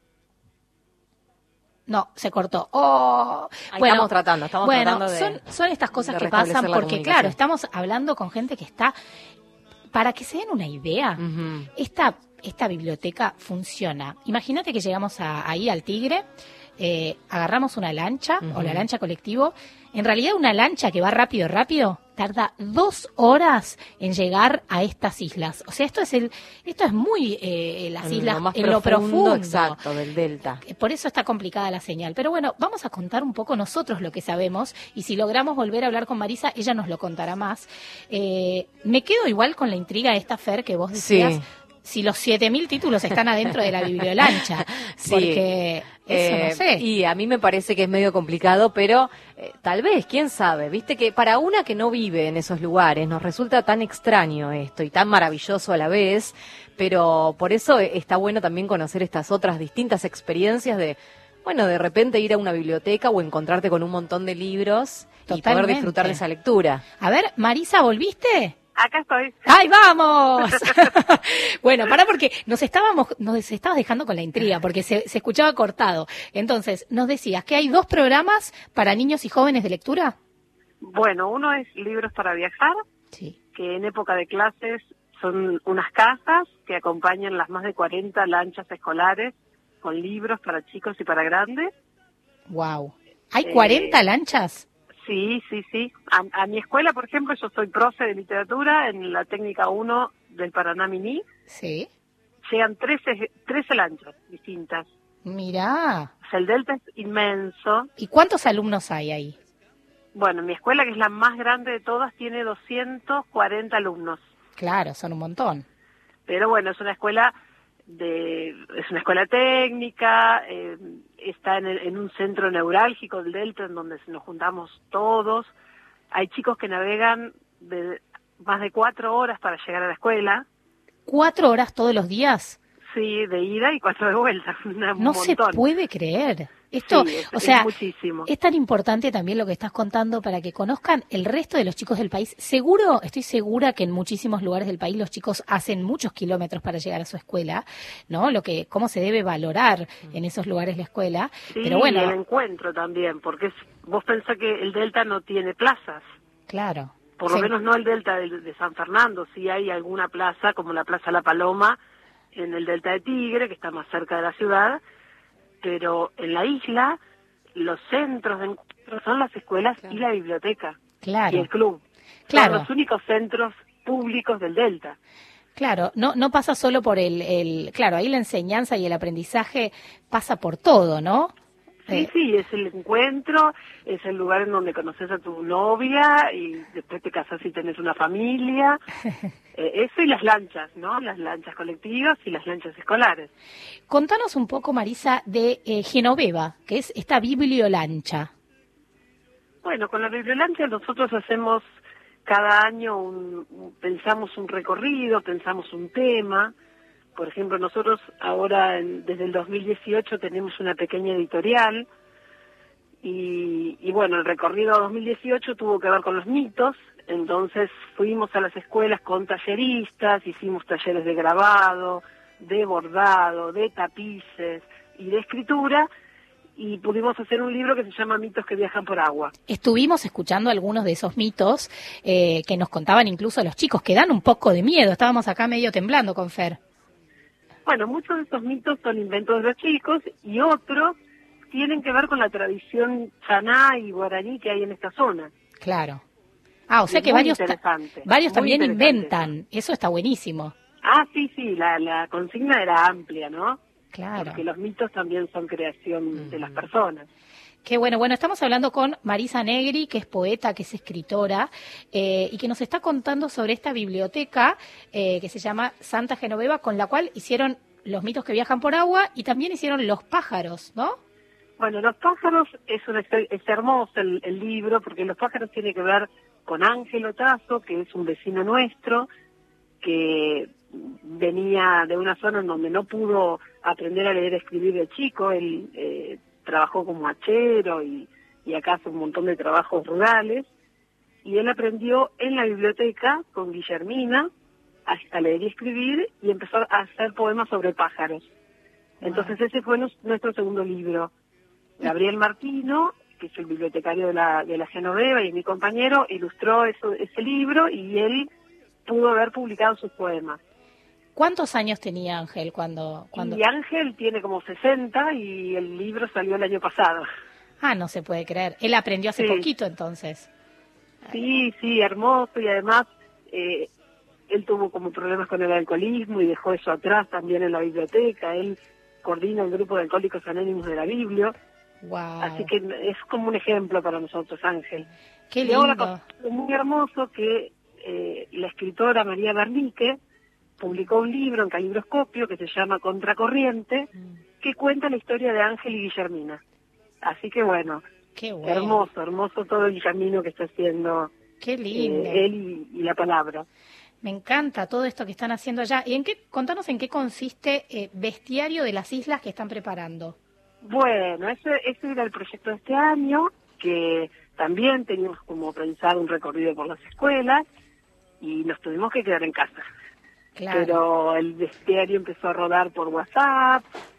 No, se cortó. Bueno, estamos tratando de... Son estas cosas que pasan porque, claro, estamos hablando con gente que está... Para que se den una idea, esta biblioteca funciona. Imagínate que llegamos ahí al Tigre, agarramos una lancha o la lancha colectivo. En realidad una lancha que va rápido, tarda 2 horas en llegar a estas islas. O sea, esto es muy las islas en lo profundo, exacto, del delta. Por eso está complicada la señal. Pero bueno, vamos a contar un poco nosotros lo que sabemos, y si logramos volver a hablar con Marisa, ella nos lo contará más. Me quedo igual con la intriga de esta, Fer, que vos decías. Sí. Si los 7.000 títulos están adentro de la bibliolancha, porque eso no sé. Y a mí me parece que es medio complicado, pero tal vez, quién sabe, viste que para una que no vive en esos lugares nos resulta tan extraño esto y tan maravilloso a la vez, pero por eso está bueno también conocer estas otras distintas experiencias de repente ir a una biblioteca o encontrarte con un montón de libros. Totalmente. Y poder disfrutar de esa lectura. A ver, Marisa, ¿volviste? Acá estoy. ¡Ay, vamos! Bueno, porque nos estabas dejando con la intriga, porque se escuchaba cortado. Entonces, nos decías que hay 2 programas para niños y jóvenes de lectura. Bueno, uno es Libros para Viajar, que en época de clases son unas casas que acompañan las más de 40 lanchas escolares con libros para chicos y para grandes. ¡Wow! ¿Hay 40 lanchas? Sí. A mi escuela, por ejemplo, yo soy profe de literatura en la técnica 1 del Paraná Mini. Sí. Llegan 13 lanchas distintas. Mirá. O sea, el delta es inmenso. ¿Y cuántos alumnos hay ahí? Bueno, mi escuela, que es la más grande de todas, tiene 240 alumnos. Claro, son un montón. Pero bueno, es una escuela técnica, está en un centro neurálgico del Delta en donde nos juntamos todos. Hay chicos que navegan de más de 4 horas para llegar a la escuela. ¿4 horas todos los días? Sí, de ida y 4 de vuelta. No se puede creer. Esto, sí, es muchísimo. Es tan importante también lo que estás contando para que conozcan el resto de los chicos del país. Estoy segura que en muchísimos lugares del país los chicos hacen muchos kilómetros para llegar a su escuela, ¿no? Cómo se debe valorar en esos lugares la escuela. Sí, pero bueno, y el encuentro también, porque vos pensás que el Delta no tiene plazas. Claro. Por lo menos no el Delta de San Fernando, sí hay alguna plaza, como la Plaza La Paloma, en el Delta de Tigre, que está más cerca de la ciudad, pero en la isla los centros de encuentro son las escuelas y la biblioteca y el club. Claro. Son los únicos centros públicos del Delta. Claro, no pasa solo por claro, ahí la enseñanza y el aprendizaje pasa por todo, ¿no? Sí, es el encuentro, es el lugar en donde conoces a tu novia y después te casas y tenés una familia. Eso y las lanchas, ¿no? Las lanchas colectivas y las lanchas escolares. Contanos un poco, Marisa, de Genoveva, que es esta bibliolancha. Bueno, con la bibliolancha nosotros hacemos cada año pensamos un recorrido, pensamos un tema. Por ejemplo, nosotros ahora, desde el 2018, tenemos una pequeña editorial y bueno, el recorrido 2018 tuvo que ver con los mitos, entonces fuimos a las escuelas con talleristas, hicimos talleres de grabado, de bordado, de tapices y de escritura, y pudimos hacer un libro que se llama Mitos que viajan por agua. Estuvimos escuchando algunos de esos mitos que nos contaban incluso los chicos, que dan un poco de miedo, estábamos acá medio temblando con Fer. Bueno, muchos de estos mitos son inventos de los chicos y otros tienen que ver con la tradición chaná y guaraní que hay en esta zona. Claro. O sea que varios también inventan. Eso está buenísimo. Sí, la consigna era amplia, ¿no? Claro. Porque los mitos también son creación de las personas. Qué bueno. Bueno, estamos hablando con Marisa Negri, que es poeta, que es escritora, y que nos está contando sobre esta biblioteca que se llama Santa Genoveva, con la cual hicieron los mitos que viajan por agua y también hicieron los pájaros, ¿no? Bueno, los pájaros es hermoso el libro, porque los pájaros tiene que ver con Ángel Otazo, que es un vecino nuestro, que venía de una zona en donde no pudo aprender a leer y escribir de chico. Él trabajó como hachero y acá hace un montón de trabajos rurales, y él aprendió en la biblioteca con Guillermina a leer y escribir y empezó a hacer poemas sobre pájaros. Entonces ese fue nuestro segundo libro. Gabriel Martino, que es el bibliotecario de la Genoveva y mi compañero, ilustró ese libro y él pudo haber publicado sus poemas. ¿Cuántos años tenía Ángel cuando...? Y Ángel tiene como 60 y el libro salió el año pasado. No se puede creer. Él aprendió hace poquito entonces. Sí, hermoso, y además él tuvo como problemas con el alcoholismo y dejó eso atrás también en la biblioteca. Él coordina el grupo de Alcohólicos Anónimos de la Biblia. Wow. Así que es como un ejemplo para nosotros, Ángel. Qué lindo. Y ahora es muy hermoso que la escritora María Bernique publicó un libro en Calibroscopio que se llama Contracorriente, que cuenta la historia de Ángel y Guillermina. Así que bueno, qué bueno. Hermoso todo el camino que está haciendo. Qué lindo. Él y la palabra. Me encanta todo esto que están haciendo allá. ¿Y contanos en qué consiste Bestiario de las Islas que están preparando? Bueno, ese era el proyecto de este año, que también teníamos como pensar un recorrido por las escuelas y nos tuvimos que quedar en casa. Claro. Pero el bestiario empezó a rodar por WhatsApp,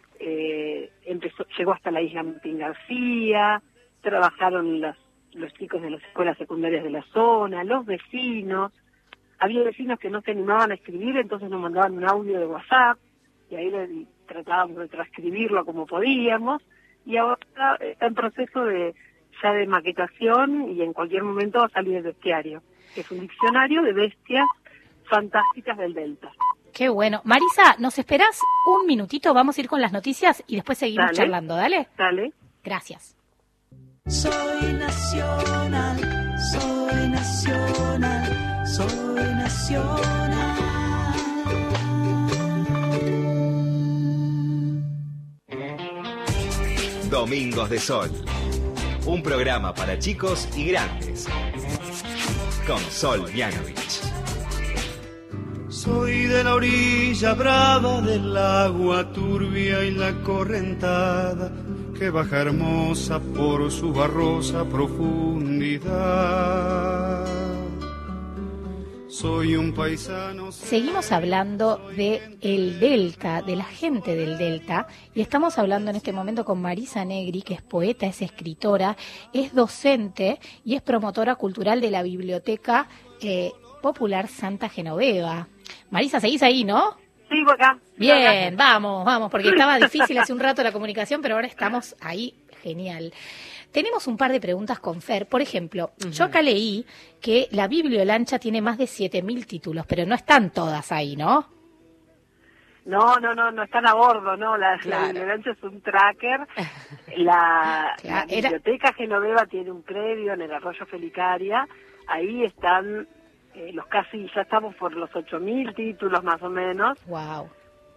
llegó hasta la isla Martín García, trabajaron los chicos de las escuelas secundarias de la zona, los vecinos. Había vecinos que no se animaban a escribir, entonces nos mandaban un audio de WhatsApp y ahí tratábamos de transcribirlo como podíamos, y ahora está en proceso de maquetación y en cualquier momento va a salir el bestiario, que es un diccionario de bestias fantásticas del Delta. Qué bueno. Marisa, ¿nos esperás un minutito? Vamos a ir con las noticias y después seguimos charlando. Dale. Gracias. Soy nacional, soy nacional, soy nacional. Domingos de Sol. Un programa para chicos y grandes. Con Sol Mianovich. Soy de la orilla brava del agua turbia y la correntada que baja hermosa por su barrosa profundidad. Soy un paisano. Seguimos hablando de el Delta, de la gente del Delta, y estamos hablando en este momento con Marisa Negri, que es poeta, es escritora, es docente y es promotora cultural de la Biblioteca Popular Santa Genoveva. Marisa, seguís ahí, ¿no? Sigo acá. Bien, vamos, porque estaba difícil hace un rato la comunicación, pero ahora estamos ahí, genial. tenemos un par de preguntas con Fer. Por ejemplo, yo acá leí que la Bibliolancha tiene más de 7.000 títulos, pero no están todas ahí, ¿no? No están a bordo, ¿no? La Bibliolancha es un tracker. La Biblioteca Genoveva tiene un predio en el Arroyo Felicaria. Ahí están ya estamos por los 8.000 títulos más o menos. Wow.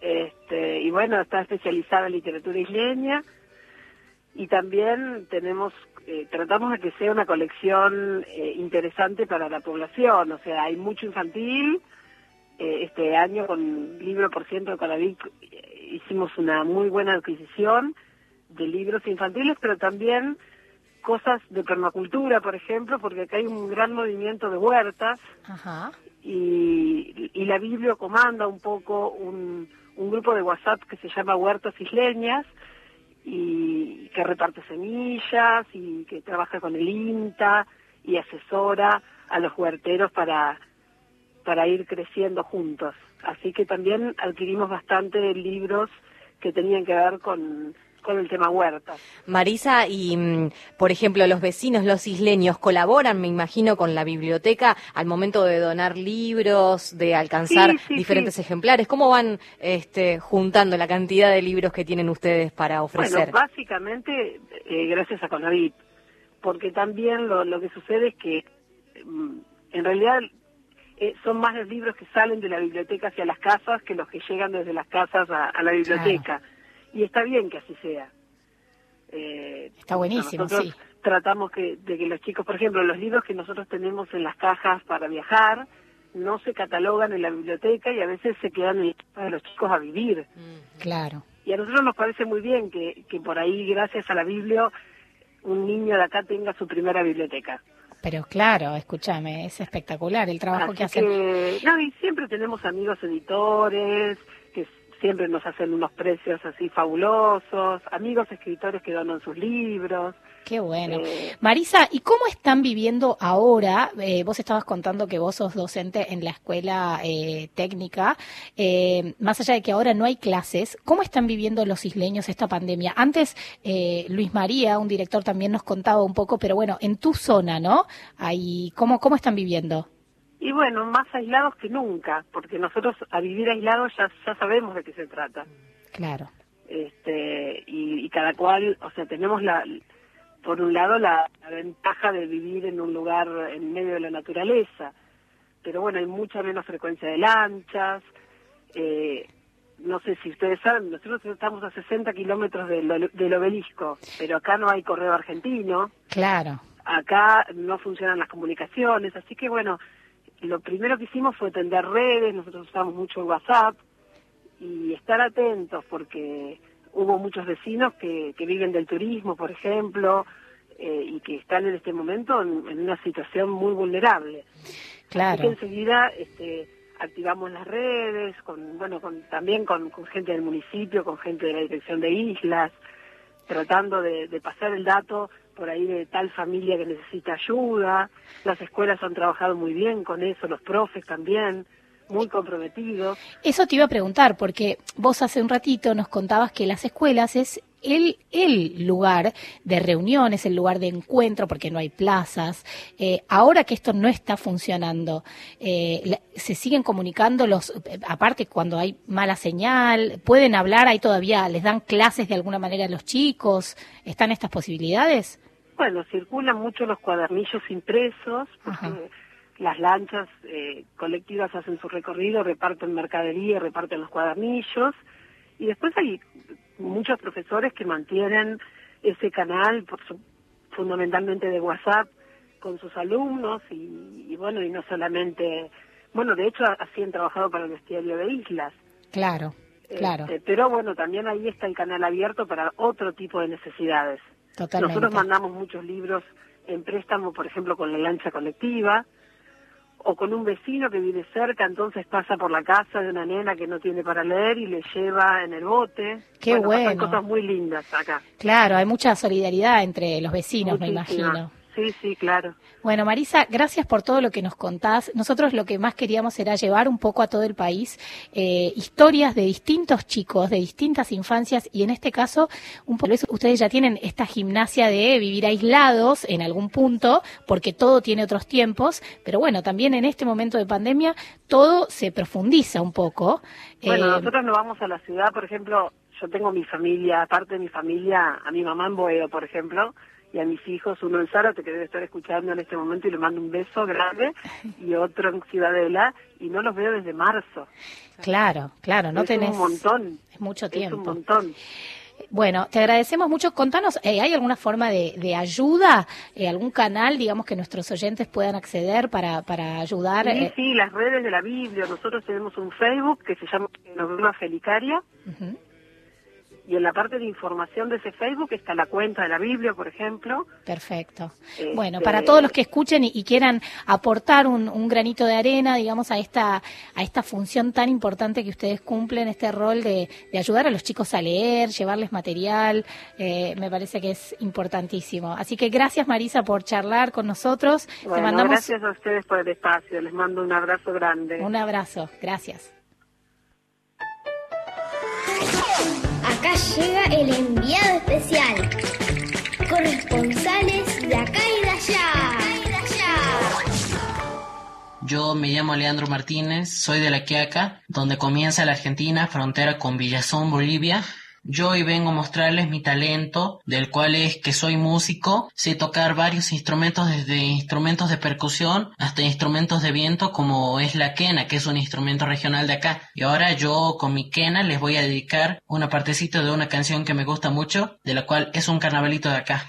Y bueno, está especializada en literatura isleña. Y también tratamos de que sea una colección interesante para la población. O sea, hay mucho infantil. Este año con Libro por Ciento de Calavic hicimos una muy buena adquisición de libros infantiles, pero también cosas de permacultura, por ejemplo, porque acá hay un gran movimiento de huertas. Ajá. Y la Biblia comanda un poco un grupo de WhatsApp que se llama Huertas Isleñas, y que reparte semillas y que trabaja con el INTA y asesora a los huerteros para ir creciendo juntos. Así que también adquirimos bastante libros que tenían que ver con el tema huertas. Marisa, y por ejemplo, los vecinos, los isleños, colaboran, me imagino, con la biblioteca al momento de donar libros, de alcanzar diferentes ejemplares. ¿Cómo van juntando la cantidad de libros que tienen ustedes para ofrecer? Bueno, básicamente gracias a Conavip, porque también lo que sucede es que en realidad son más los libros que salen de la biblioteca hacia las casas que los que llegan desde las casas a la biblioteca. Claro. Y está bien que así sea. Está buenísimo, nosotros tratamos de que los chicos, por ejemplo, los libros que nosotros tenemos en las cajas para viajar, no se catalogan en la biblioteca y a veces se quedan en casa de los chicos a vivir. Claro. Y a nosotros nos parece muy bien que por ahí, gracias a la Biblia, un niño de acá tenga su primera biblioteca. Pero claro, escúchame, es espectacular el trabajo que hacen. Y siempre tenemos amigos editores que siempre nos hacen unos precios así fabulosos, amigos escritores que donan sus libros. Qué bueno. Marisa, ¿y cómo están viviendo ahora? Vos estabas contando que vos sos docente en la escuela técnica. Más allá de que ahora no hay clases, ¿cómo están viviendo los isleños esta pandemia? Antes, Luis María, un director, también nos contaba un poco, pero bueno, en tu zona, ¿no? Ahí, ¿cómo están viviendo? Y bueno, más aislados que nunca, porque nosotros a vivir aislados ya sabemos de qué se trata. Claro. Y cada cual, o sea, tenemos por un lado la ventaja de vivir en un lugar en medio de la naturaleza, pero bueno, hay mucha menos frecuencia de lanchas. No sé si ustedes saben, nosotros estamos a 60 kilómetros del obelisco, pero acá no hay correo argentino. Claro. Acá no funcionan las comunicaciones, así que bueno, lo primero que hicimos fue tender redes, nosotros usamos mucho el WhatsApp y estar atentos porque hubo muchos vecinos que viven del turismo, por ejemplo, y que están en este momento en una situación muy vulnerable. Claro. Así que enseguida activamos las redes, también con gente del municipio, con gente de la Dirección de Islas, tratando de pasar el dato por ahí de tal familia que necesita ayuda. Las escuelas han trabajado muy bien con eso, los profes también, muy comprometidos. Eso te iba a preguntar, porque vos hace un ratito nos contabas que las escuelas es el lugar de reuniones, el lugar de encuentro, porque no hay plazas. Ahora que esto no está funcionando, se siguen comunicando aparte cuando hay mala señal, pueden hablar, ahí todavía les dan clases de alguna manera a los chicos, ¿están estas posibilidades? Bueno, circulan mucho los cuadernillos impresos, porque las lanchas colectivas hacen su recorrido, reparten mercadería, reparten los cuadernillos, y después hay muchos profesores que mantienen ese canal, fundamentalmente de WhatsApp, con sus alumnos, y no solamente, de hecho así han trabajado para el Bestiario de Islas. Claro, claro. Pero bueno, también ahí está el canal abierto para otro tipo de necesidades. Totalmente. Nosotros mandamos muchos libros en préstamo, por ejemplo, con la lancha colectiva, o con un vecino que vive cerca, entonces pasa por la casa de una nena que no tiene para leer y le lleva en el bote. Qué bueno. Hay cosas muy lindas acá. Claro, hay mucha solidaridad entre los vecinos, muchísima, me imagino. Sí, claro. Bueno, Marisa, gracias por todo lo que nos contás. Nosotros lo que más queríamos era llevar un poco a todo el país historias de distintos chicos, de distintas infancias, y en este caso, ustedes ya tienen esta gimnasia de vivir aislados en algún punto, porque todo tiene otros tiempos, pero bueno, también en este momento de pandemia todo se profundiza un poco. Bueno, nosotros nos vamos a la ciudad, por ejemplo, yo tengo mi familia, aparte de mi familia, a mi mamá en Boedo, por ejemplo, y a mis hijos, uno en Zárate, que debe estar escuchando en este momento, y le mando un beso grande, y otro en Ciudadela, y no los veo desde marzo. Claro, no tenés... Es un montón. Es mucho tiempo. Es un montón. Bueno, te agradecemos mucho. Contanos, ¿hay alguna forma de ayuda? ¿Algún canal, digamos, que nuestros oyentes puedan acceder para ayudar? Sí, las redes de la Biblia. Nosotros tenemos un Facebook que se llama Novena Felicaria. Uh-huh. Y en la parte de información de ese Facebook está la cuenta de la Biblia, por ejemplo. Perfecto. Bueno, para todos los que escuchen y quieran aportar un granito de arena, digamos, a esta función tan importante que ustedes cumplen, este rol de ayudar a los chicos a leer, llevarles material, me parece que es importantísimo. Así que gracias, Marisa, por charlar con nosotros. Bueno, te mandamos... gracias a ustedes por el espacio. Les mando un abrazo grande. Un abrazo. Gracias. Acá llega el enviado especial. Corresponsales de acá y de allá. Yo me llamo Leandro Martínez, soy de La Quiaca, donde comienza la Argentina, frontera con Villazón, Bolivia. Yo hoy vengo a mostrarles mi talento, del cual es que soy músico, sé tocar varios instrumentos, desde instrumentos de percusión hasta instrumentos de viento, como es la quena, que es un instrumento regional de acá. Y ahora yo con mi quena les voy a dedicar una partecita de una canción que me gusta mucho, de la cual es un carnavalito de acá.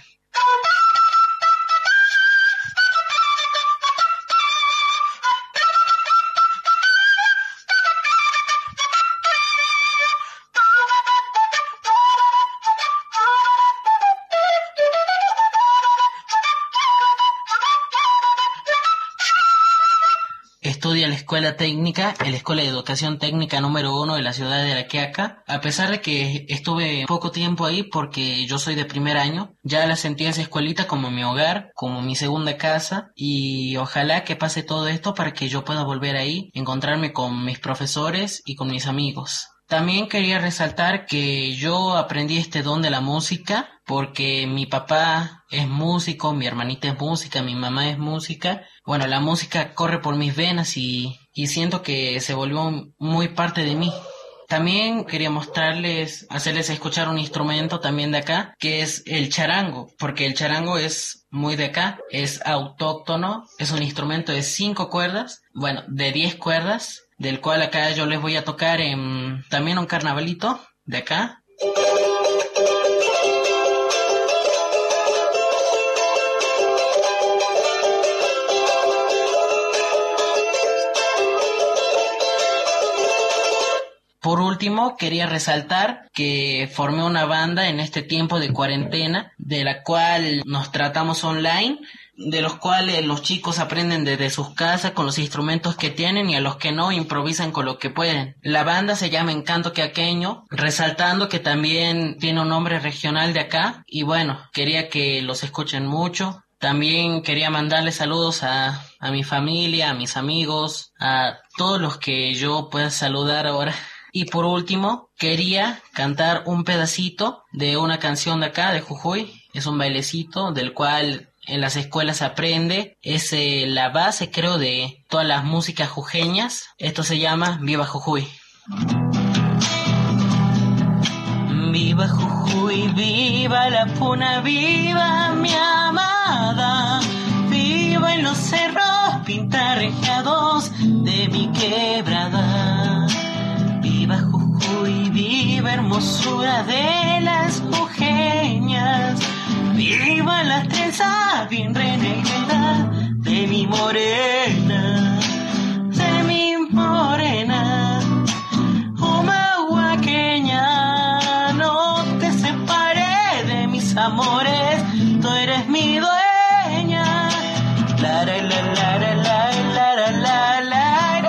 Estudia la escuela técnica, en la Escuela de Educación Técnica número 1 de la ciudad de La Quiaca. A pesar de que estuve poco tiempo ahí porque yo soy de primer año, ya la sentí esa escuelita como mi hogar, como mi segunda casa, y ojalá que pase todo esto para que yo pueda volver ahí, encontrarme con mis profesores y con mis amigos. También quería resaltar que yo aprendí este don de la música porque mi papá es músico, mi hermanita es música, mi mamá es música. Bueno, la música corre por mis venas y siento que se volvió muy parte de mí. También quería hacerles escuchar un instrumento también de acá, que es el charango, porque el charango es muy de acá, es autóctono, es un instrumento de 5 cuerdas, bueno, de 10 cuerdas, del cual acá yo les voy a tocar también un carnavalito de acá. Por último, quería resaltar que formé una banda en este tiempo de cuarentena, de la cual nos tratamos online, de los cuales los chicos aprenden desde sus casas con los instrumentos que tienen y a los que no improvisan con lo que pueden. La banda se llama Encanto Quiaqueño, resaltando que también tiene un nombre regional de acá y bueno, quería que los escuchen mucho. También quería mandarles saludos a mi familia, a mis amigos, a todos los que yo pueda saludar ahora. Y por último, quería cantar un pedacito de una canción de acá, de Jujuy. Es un bailecito del cual en las escuelas se aprende. Es la base, creo, de todas las músicas jujeñas. Esto se llama Viva Jujuy. Viva Jujuy, viva la puna, viva mi amada. Viva en los cerros pintarrejados de mi quebrada. Viva Jujuy, viva hermosura de las jujeñas. Viva la trenza bien renegrada de mi morena, de mi morena. Humahuaqueña, no te separé de mis amores, tú eres mi dueña. La la la la la la la la la la.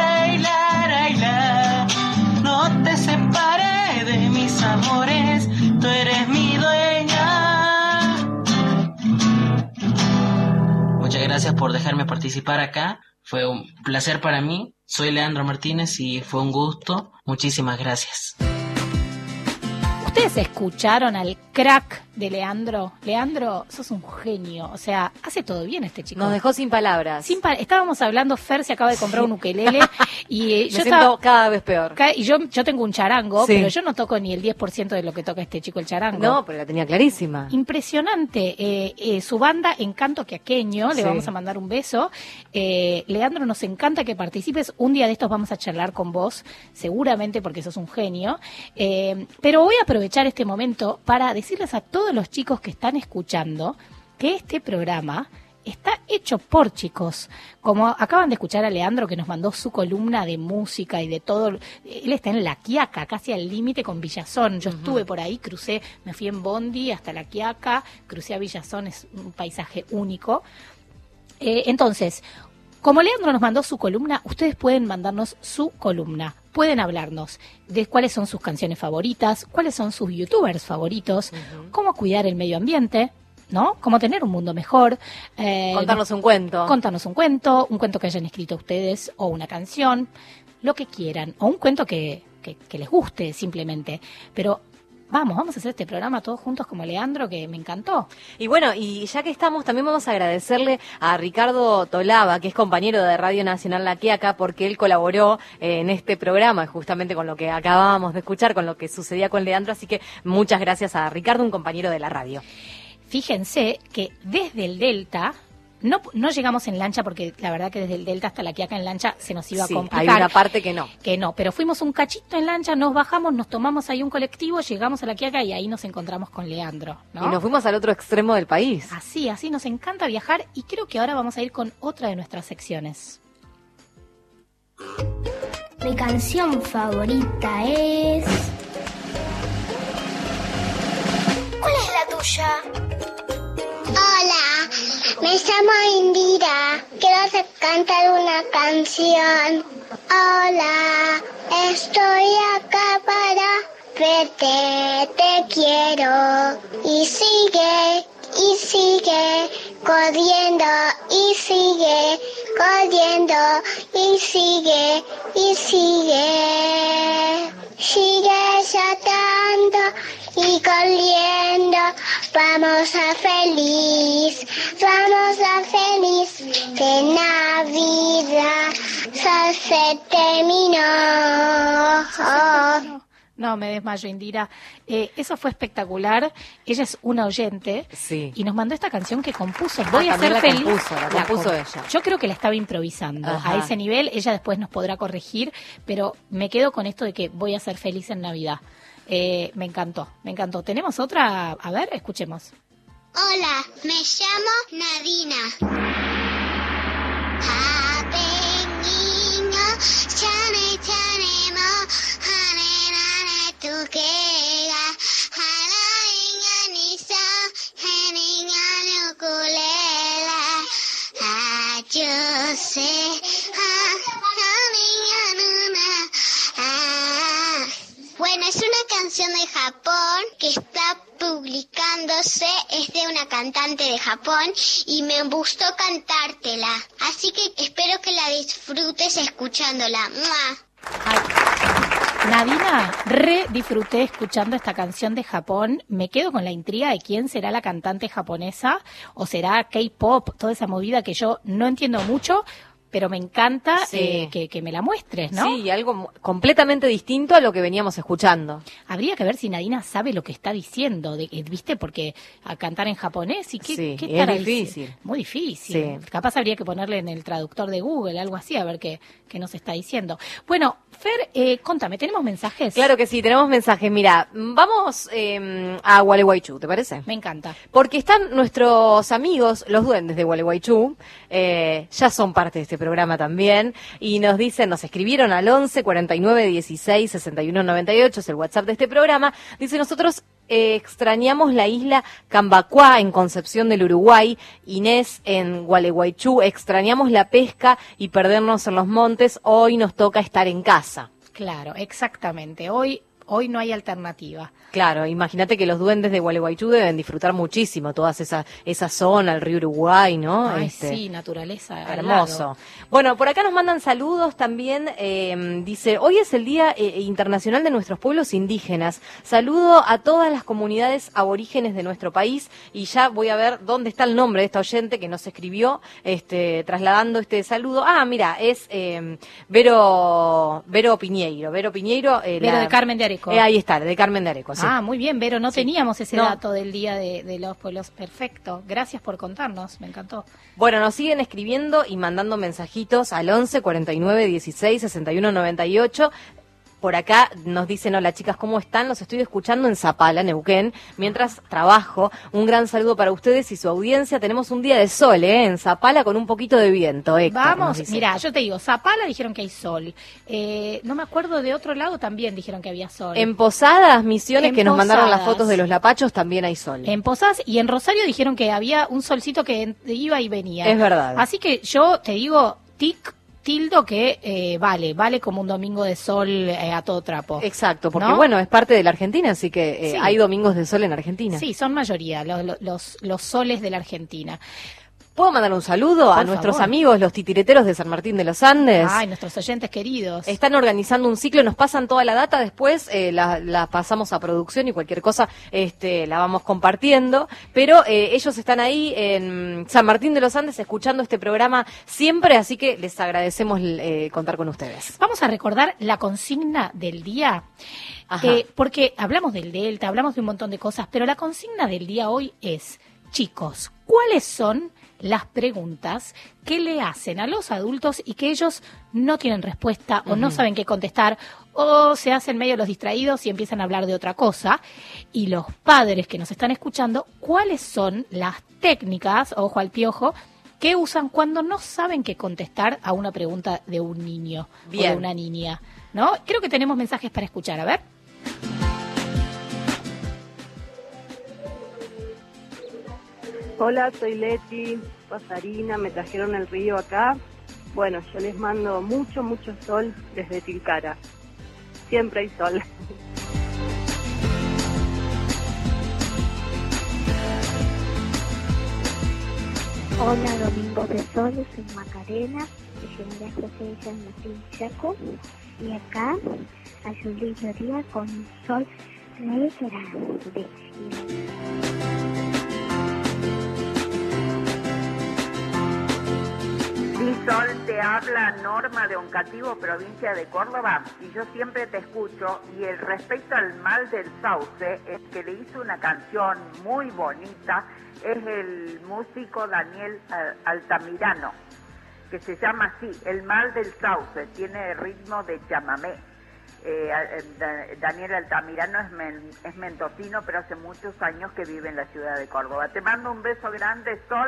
No te separé de mis amores, tú eres mi dueña. gracias por dejarme participar acá. Fue un placer para mí. Soy Leandro Martínez y fue un gusto. Muchísimas gracias. ¿Ustedes escucharon al crack de Leandro? Leandro, sos un genio. O sea, hace todo bien este chico. Nos dejó sin palabras. Estábamos hablando, Fer se acaba de comprar un ukelele y Me siento cada vez peor. Y yo tengo un charango, Sí. pero yo no toco ni el 10% de lo que toca este chico el charango. No, pero la tenía clarísima. Impresionante. Su banda Encanto Quiaqueño, le Sí. vamos a mandar un beso. Leandro, nos encanta que participes. Un día de estos vamos a charlar con vos, seguramente porque sos un genio. Pero voy a aprovechar este momento para decirles a todos los chicos que están escuchando que este programa está hecho por chicos. Como acaban de escuchar a Leandro, que nos mandó su columna de música y de todo. Él está en La Quiaca, casi al límite con Villazón. Yo estuve por ahí, me fui en bondi hasta La Quiaca, crucé a Villazón, es un paisaje único. Entonces, como Leandro nos mandó su columna, ustedes pueden mandarnos su columna. Pueden hablarnos de cuáles son sus canciones favoritas, cuáles son sus youtubers favoritos, cómo cuidar el medio ambiente, ¿no? Cómo tener un mundo mejor. Contarnos un cuento. Contarnos un cuento que hayan escrito ustedes, o una canción, lo que quieran, o un cuento que les guste simplemente. Pero vamos a hacer este programa todos juntos como Leandro, que me encantó. Y bueno, y ya que estamos, también vamos a agradecerle a Ricardo Tolaba, que es compañero de Radio Nacional La Quiaca, porque él colaboró en este programa, justamente con lo que acabábamos de escuchar, con lo que sucedía con Leandro, así que muchas gracias a Ricardo, un compañero de la radio. Fíjense que desde el Delta, no llegamos en lancha, porque la verdad que desde el Delta hasta La Quiaca en lancha se nos iba a complicar. Hay una parte que no. Pero fuimos un cachito en lancha, nos bajamos, nos tomamos ahí un colectivo, llegamos a La Quiaca y ahí nos encontramos con Leandro, ¿no? Y nos fuimos al otro extremo del país. Así, nos encanta viajar, y creo que ahora vamos a ir con otra de nuestras secciones. Mi canción favorita es... ¿Cuál es la tuya? Hola, me llamo Indira. Quiero cantar una canción. Hola, estoy acá para verte, te quiero. Y sigue corriendo, y sigue corriendo, y sigue. Sigue saltando y corriendo, vamos a feliz de Navidad, se terminó. No, me desmayo, Indira. Eso fue espectacular. Ella es una oyente y nos mandó esta canción que compuso. Voy a ser feliz. La compuso ella. Yo creo que la estaba improvisando. Ajá. A ese nivel. Ella después nos podrá corregir, pero me quedo con esto de que voy a ser feliz en Navidad. Me encantó. ¿Tenemos otra? A ver, escuchemos. Hola, me llamo Nadina. Happy niño, chane chane mo, hane nane tukega, hala inga nisa, heninga nukulela, yo sé, haninga nuna. Bueno, es una canción de Japón que está publicándose, es de una cantante de Japón y me gustó cantártela. Así que espero que la disfrutes escuchándola. ¡Mua! Nadina, disfruté escuchando esta canción de Japón. Me quedo con la intriga de quién será la cantante japonesa, o será K-pop, toda esa movida que yo no entiendo mucho, pero me encanta que me la muestres, ¿no? Sí, algo completamente distinto a lo que veníamos escuchando. Habría que ver si Nadina sabe lo que está diciendo, ¿viste? Porque a cantar en japonés, ¿y qué estará es difícil. diciendo? Muy difícil. Sí. Capaz habría que ponerle en el traductor de Google, algo así, a ver qué nos está diciendo. Bueno, Fer, contame, ¿tenemos mensajes? Claro que sí, tenemos mensajes. Mira, vamos a Gualeguaychú, ¿te parece? Me encanta. Porque están nuestros amigos, los duendes de Gualeguaychú, ya son parte de este programa también, y nos escribieron al 11 49 16 61 98, es el WhatsApp de este programa. Dice, nosotros extrañamos la isla Cambacuá en Concepción del Uruguay, Inés en Gualeguaychú, extrañamos la pesca y perdernos en los montes, hoy nos toca estar en casa. Claro, exactamente. Hoy hoy no hay alternativa. Claro, imagínate que los duendes de Gualeguaychú deben disfrutar muchísimo toda esa zona, el río Uruguay, ¿no? Ay, sí, naturaleza. Hermoso. Bueno, por acá nos mandan saludos también, dice, hoy es el Día Internacional de nuestros pueblos indígenas. Saludo a todas las comunidades aborígenes de nuestro país y ya voy a ver dónde está el nombre de esta oyente que nos escribió, trasladando este saludo. Ah, mira, es Vero Piñeiro. Vero de Carmen de Areco. Ahí está, de Carmen de Areco. Sí. Ah, muy bien, Vero, no teníamos ese dato del Día de los Pueblos. Perfecto, gracias por contarnos, me encantó. Bueno, nos siguen escribiendo y mandando mensajitos al 11 49 16 61 98. Por acá nos dicen, hola chicas, ¿cómo están? Los estoy escuchando en Zapala, Neuquén, mientras trabajo. Un gran saludo para ustedes y su audiencia. Tenemos un día de sol, en Zapala con un poquito de viento. Héctor, vamos, mira, yo te digo, Zapala dijeron que hay sol. No me acuerdo de otro lado también dijeron que había sol. En Posadas, Misiones, que nos mandaron las fotos de los lapachos, también hay sol. En Posadas y en Rosario dijeron que había un solcito que iba y venía. Es verdad. Así que yo te digo, tildo que vale como un domingo de sol a todo trapo. Exacto, porque bueno, es parte de la Argentina, así que hay domingos de sol en Argentina. Sí, son mayoría los soles de la Argentina. ¿Puedo mandar un saludo a nuestros amigos, los titireteros de San Martín de los Andes? Ay, nuestros oyentes queridos. Están organizando un ciclo, nos pasan toda la data, después la pasamos a producción y cualquier cosa la vamos compartiendo, pero ellos están ahí en San Martín de los Andes escuchando este programa siempre, así que les agradecemos contar con ustedes. Vamos a recordar la consigna del día, porque hablamos del Delta, hablamos de un montón de cosas, pero la consigna del día hoy es, chicos, ¿cuáles son las preguntas que le hacen a los adultos y que ellos no tienen respuesta o no saben qué contestar o se hacen medio los distraídos y empiezan a hablar de otra cosa? Y los padres que nos están escuchando, ¿cuáles son las técnicas, ojo al piojo, que usan cuando no saben qué contestar a una pregunta de un niño o de una niña? ¿No? Creo que tenemos mensajes para escuchar, a ver. Hola, soy Leti, Pasarina, me trajeron el río acá. Bueno, yo les mando mucho sol desde Tilcara. Siempre hay sol. Hola, Domingos de Sol, soy Macarena, de General José de San Martín Chaco. Y acá hace un lindo día con un sol grande. Sí, Sol, te habla Norma de Oncativo, provincia de Córdoba, y yo siempre te escucho, y respecto al mal del sauce, el que le hizo una canción muy bonita es el músico Daniel Altamirano, que se llama así, El mal del sauce, tiene ritmo de chamamé. Daniel Altamirano es mendocino, pero hace muchos años que vive en la ciudad de Córdoba. Te mando un beso grande, Sol.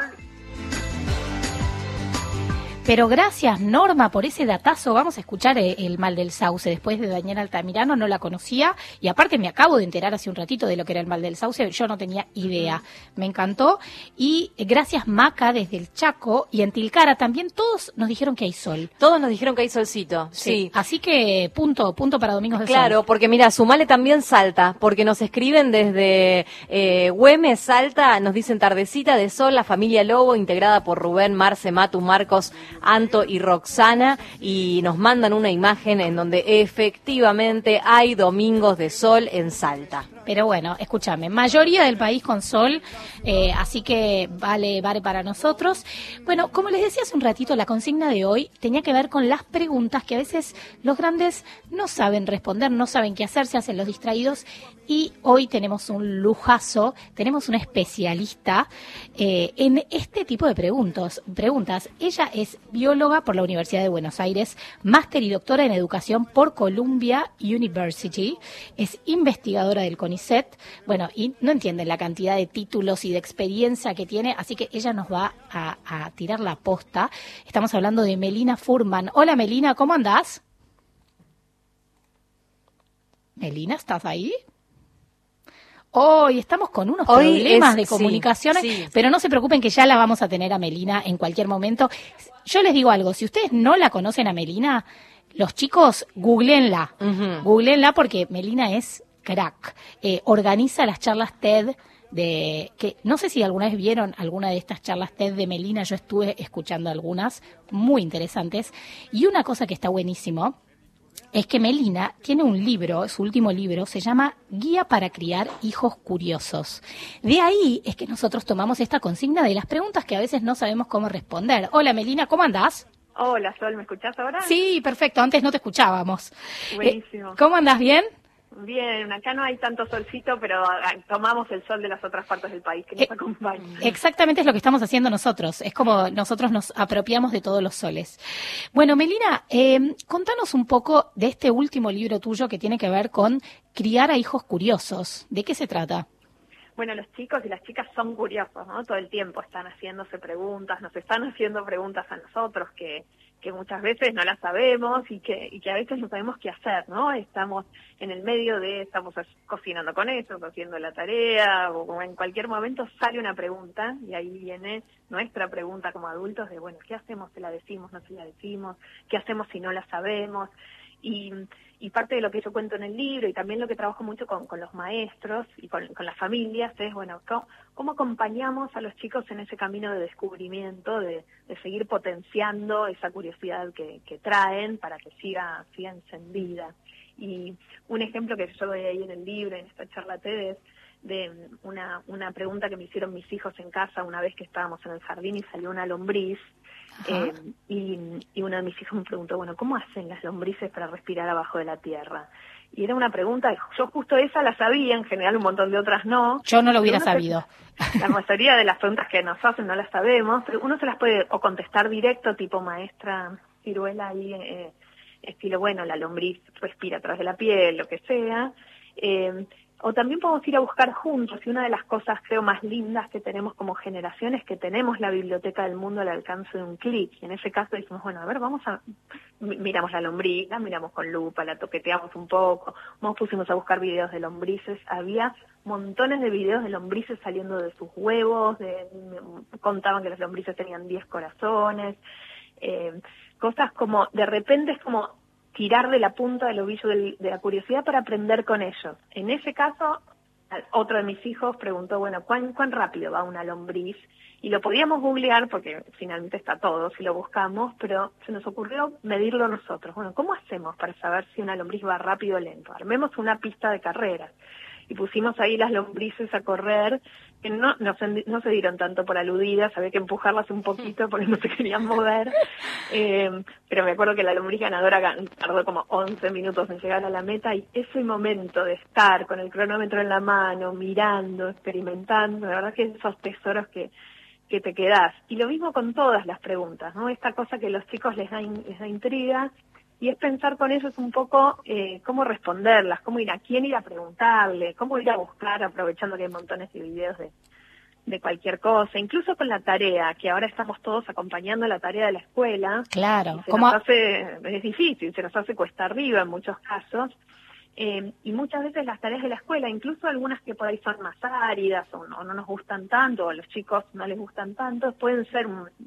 Pero gracias, Norma, por ese datazo. Vamos a escuchar el mal del sauce después de Daniel Altamirano, no la conocía. Y aparte me acabo de enterar hace un ratito de lo que era el mal del sauce, yo no tenía idea. Me encantó. Y gracias, Maca, desde el Chaco y en Tilcara también todos nos dijeron que hay sol. Todos nos dijeron que hay solcito, sí. Así que punto para Domingos de Sol. Claro, porque mira, sumale también Salta, porque nos escriben desde Güemes, Salta, nos dicen tardecita de sol, la familia Lobo, integrada por Rubén, Marce, Matu, Marcos, Anto y Roxana, y nos mandan una imagen en donde efectivamente hay domingos de sol en Salta. Pero bueno, escúchame, mayoría del país con sol, así que vale para nosotros. Bueno, como les decía hace un ratito, la consigna de hoy tenía que ver con las preguntas que a veces los grandes no saben responder, no saben qué hacer, se hacen los distraídos. Y hoy tenemos un lujazo, tenemos una especialista en este tipo de preguntas. Ella es bióloga por la Universidad de Buenos Aires, máster y doctora en educación por Columbia University, es investigadora del CONICET, bueno, y no entienden la cantidad de títulos y de experiencia que tiene, así que ella nos va a tirar la posta. Estamos hablando de Melina Furman. Hola Melina, ¿cómo andás? Melina, ¿estás ahí? Hoy estamos con unos problemas de comunicaciones, sí. Pero no se preocupen que ya la vamos a tener a Melina en cualquier momento. Yo les digo algo, si ustedes no la conocen a Melina, Los chicos, googleenla. Googleenla porque Melina es crack. Organiza las charlas TED que no sé si alguna vez vieron alguna de estas charlas TED de Melina. Yo estuve escuchando algunas muy interesantes. Y una cosa que está buenísimo es que Melina tiene un libro, su último libro, se llama Guía para criar hijos curiosos. De ahí es que nosotros tomamos esta consigna de las preguntas que a veces no sabemos cómo responder. Hola Melina, ¿cómo andás? Hola Sol, ¿me escuchás ahora? Sí, perfecto, antes no te escuchábamos. Buenísimo. ¿Cómo andás? ¿Bien? Bien, acá no hay tanto solcito, pero tomamos el sol de las otras partes del país que nos acompañan. Exactamente es lo que estamos haciendo nosotros. Es como nosotros nos apropiamos de todos los soles. Bueno, Melina, contanos un poco de este último libro tuyo que tiene que ver con criar a hijos curiosos. ¿De qué se trata? Bueno, los chicos y las chicas son curiosos, ¿no? Todo el tiempo están haciéndose preguntas, nos están haciendo preguntas a nosotros que muchas veces no las sabemos y que a veces no sabemos qué hacer, ¿no? Estamos en el medio estamos cocinando con eso, haciendo la tarea, o en cualquier momento sale una pregunta y ahí viene nuestra pregunta como adultos de, bueno, ¿qué hacemos? ¿Se la decimos? ¿No se la decimos? ¿Qué hacemos si no la sabemos? Y parte de lo que yo cuento en el libro y también lo que trabajo mucho con los maestros y con las familias es, bueno, ¿cómo acompañamos a los chicos en ese camino de descubrimiento, de seguir potenciando esa curiosidad que traen para que siga encendida? Y un ejemplo que yo doy ahí en el libro, en esta charla TED, es de una pregunta que me hicieron mis hijos en casa una vez que estábamos en el jardín y salió una lombriz. Y uno de mis hijos me preguntó, bueno, ¿cómo hacen las lombrices para respirar abajo de la tierra? Y era una pregunta, yo justo esa la sabía, en general un montón de otras no. Yo no lo hubiera sabido. La mayoría de las preguntas que nos hacen no las sabemos, pero uno se las puede o contestar directo, tipo maestra Ciruela ahí, estilo, bueno, la lombriz respira a través de la piel, lo que sea. O también podemos ir a buscar juntos, y una de las cosas creo más lindas que tenemos como generación es que tenemos la biblioteca del mundo al alcance de un clic, y en ese caso decimos, bueno, a ver, miramos la lombriz, la miramos con lupa, la toqueteamos un poco, nos pusimos a buscar videos de lombrices, había montones de videos de lombrices saliendo de sus huevos, contaban que las lombrices tenían 10 corazones, cosas como, de repente es como tirar de la punta del ovillo de la curiosidad para aprender con ellos. En ese caso, otro de mis hijos preguntó, bueno, ¿cuán rápido va una lombriz? Y lo podíamos googlear porque finalmente está todo si lo buscamos, pero se nos ocurrió medirlo nosotros. Bueno, ¿cómo hacemos para saber si una lombriz va rápido o lento? Armemos una pista de carreras. Y pusimos ahí las lombrices a correr, que no se dieron tanto por aludidas, había que empujarlas un poquito porque no se querían mover, pero me acuerdo que la lombriz ganadora tardó como 11 minutos en llegar a la meta, y ese momento de estar con el cronómetro en la mano, mirando, experimentando, la verdad que esos tesoros que te quedás. Y lo mismo con todas las preguntas, ¿no? Esta cosa que a los chicos les da intriga, y es pensar con ellos un poco cómo responderlas, a quién ir a preguntarle, cómo ir a buscar, aprovechando que hay montones de videos de cualquier cosa, incluso con la tarea, que ahora estamos todos acompañando la tarea de la escuela. Claro. Es difícil, se nos hace cuesta arriba en muchos casos, y muchas veces las tareas de la escuela, incluso algunas que por ahí son más áridas o no nos gustan tanto, o a los chicos no les gustan tanto, pueden ser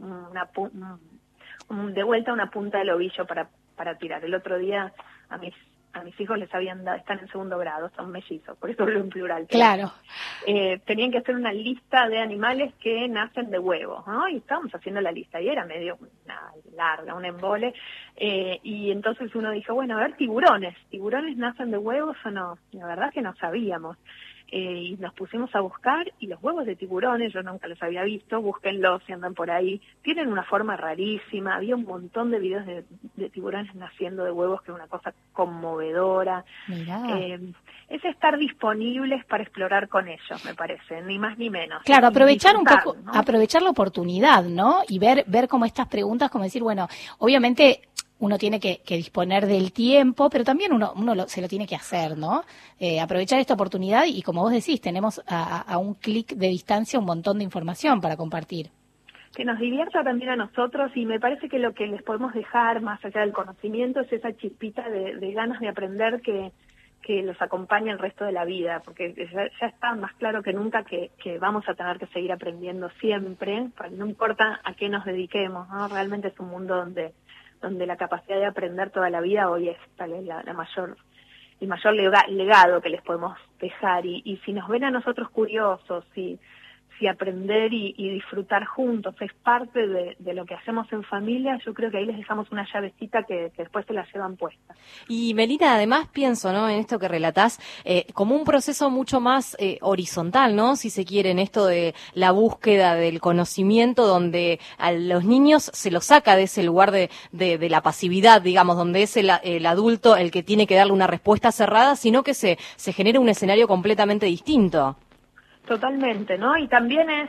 de vuelta una punta del ovillo para tirar. El otro día a mis hijos les habían dado, están en segundo grado, son mellizos, por eso hablo en plural. Claro. Tenían que hacer una lista de animales que nacen de huevos, ¿no? Y estábamos haciendo la lista, y era medio larga, un embole, y entonces uno dijo, bueno, a ver, ¿tiburones nacen de huevos o no? La verdad que no sabíamos. Y nos pusimos a buscar, y los huevos de tiburones, yo nunca los había visto, búsquenlos si andan por ahí, tienen una forma rarísima, había un montón de videos de tiburones naciendo de huevos, que es una cosa conmovedora. Es estar disponibles para explorar con ellos, me parece, ni más ni menos. Claro, aprovechar un poco, ¿no? Aprovechar la oportunidad, ¿no? Y ver cómo estas preguntas, como decir, bueno, obviamente uno tiene que disponer del tiempo, pero también uno se lo tiene que hacer, ¿no? Aprovechar esta oportunidad, y como vos decís, tenemos a un clic de distancia un montón de información para compartir. Que nos divierta también a nosotros, y me parece que lo que les podemos dejar, más allá del conocimiento, es esa chispita de ganas de aprender que los acompaña el resto de la vida, porque ya está más claro que nunca que vamos a tener que seguir aprendiendo siempre, no importa a qué nos dediquemos, ¿no? Realmente es un mundo donde la capacidad de aprender toda la vida hoy es tal vez el mayor legado que les podemos dejar, y si nos ven a nosotros curiosos, si aprender y disfrutar juntos es parte de lo que hacemos en familia, yo creo que ahí les dejamos una llavecita que después se la llevan puesta. Y Melina, además pienso, ¿no?, en esto que relatás, como un proceso mucho más horizontal, ¿no?, si se quiere, en esto de la búsqueda del conocimiento, donde a los niños se los saca de ese lugar de la pasividad, digamos, donde es el adulto el que tiene que darle una respuesta cerrada, sino que se genera un escenario completamente distinto. Totalmente, ¿no? Y también es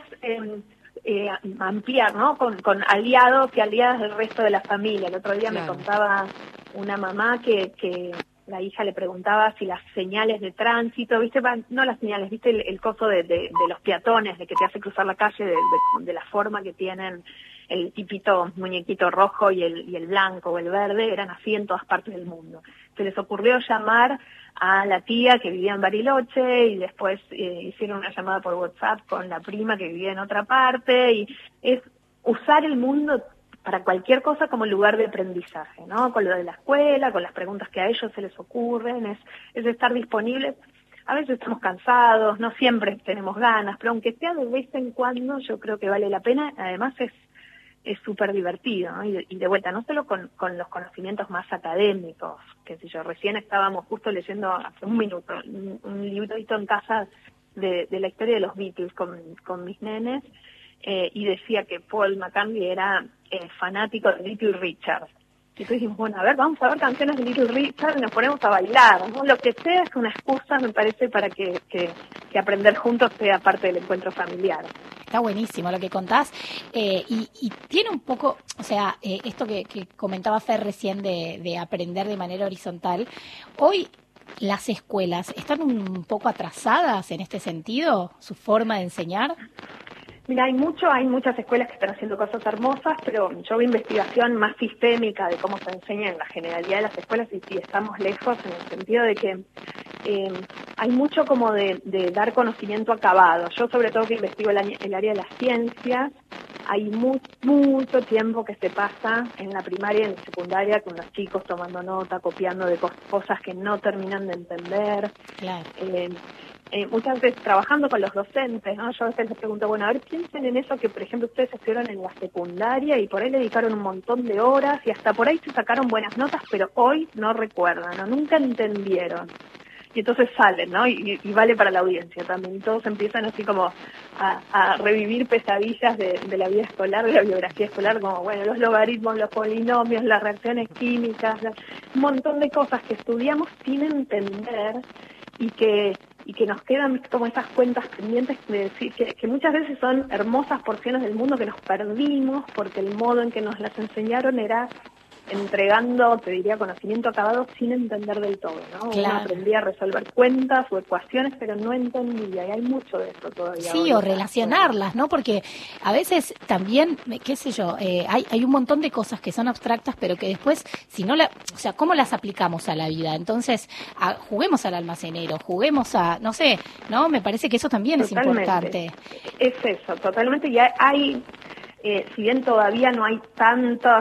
ampliar, ¿no? Con aliados y aliadas del resto de la familia. El otro día me contaba una mamá que la hija le preguntaba si las señales de tránsito, ¿viste? No las señales, ¿viste? El coso de los peatones, de que te hace cruzar la calle, de la forma que tienen el tipito muñequito rojo y el blanco o el verde, eran así en todas partes del mundo. Se les ocurrió llamar a la tía que vivía en Bariloche y después hicieron una llamada por WhatsApp con la prima que vivía en otra parte, y es usar el mundo para cualquier cosa como lugar de aprendizaje, ¿no? Con lo de la escuela, con las preguntas que a ellos se les ocurren, es estar disponibles. A veces estamos cansados, no siempre tenemos ganas, pero aunque sea de vez en cuando, yo creo que vale la pena. Además es súper divertido, ¿no? Y de vuelta, no solo con los conocimientos más académicos, que si yo recién estábamos justo leyendo hace un minuto un librito en casa de la historia de los Beatles con mis nenes, y decía que Paul McCartney era fanático de Little Richard. Y entonces dijimos, bueno, a ver, vamos a ver canciones de Little Richard y nos ponemos a bailar, ¿no? Lo que sea es una excusa, me parece, para que aprender juntos sea parte del encuentro familiar. Está buenísimo lo que contás, y tiene un poco, o sea, esto que comentaba Fer recién de aprender de manera horizontal. Hoy las escuelas están un poco atrasadas en este sentido, su forma de enseñar. Mira, hay muchas escuelas que están haciendo cosas hermosas, pero yo veo investigación más sistémica de cómo se enseña en la generalidad de las escuelas, y sí estamos lejos en el sentido de que hay mucho como de dar conocimiento acabado. Yo sobre todo que investigo el área de las ciencias, hay mucho tiempo que se pasa en la primaria y en la secundaria con los chicos tomando nota, copiando de cosas que no terminan de entender. Claro. Muchas veces trabajando con los docentes, ¿no? Yo a veces les pregunto, bueno, a ver, piensen en eso que, por ejemplo, ustedes estudiaron en la secundaria y por ahí le dedicaron un montón de horas y hasta por ahí se sacaron buenas notas, pero hoy no recuerdan, ¿no? Nunca entendieron. Y entonces salen, ¿no? Y vale para la audiencia también. Y todos empiezan así como a revivir pesadillas de la vida escolar, de la biografía escolar, como, bueno, los logaritmos, los polinomios, las reacciones químicas, un montón de cosas que estudiamos sin entender y que nos quedan como esas cuentas pendientes, de decir que muchas veces son hermosas porciones del mundo que nos perdimos porque el modo en que nos las enseñaron era entregando, te diría, conocimiento acabado sin entender del todo, ¿no? Claro. Uno aprendía a resolver cuentas o ecuaciones, pero no entendía, y hay mucho de eso todavía. Sí, o relacionarlas, ¿no? Porque a veces también, qué sé yo, hay un montón de cosas que son abstractas, pero que después, si no o sea, ¿cómo las aplicamos a la vida? Entonces, juguemos al almacenero, juguemos a, no sé, ¿no? Me parece que eso también Totalmente. Es importante. Es eso, totalmente, y hay si bien todavía no hay tantas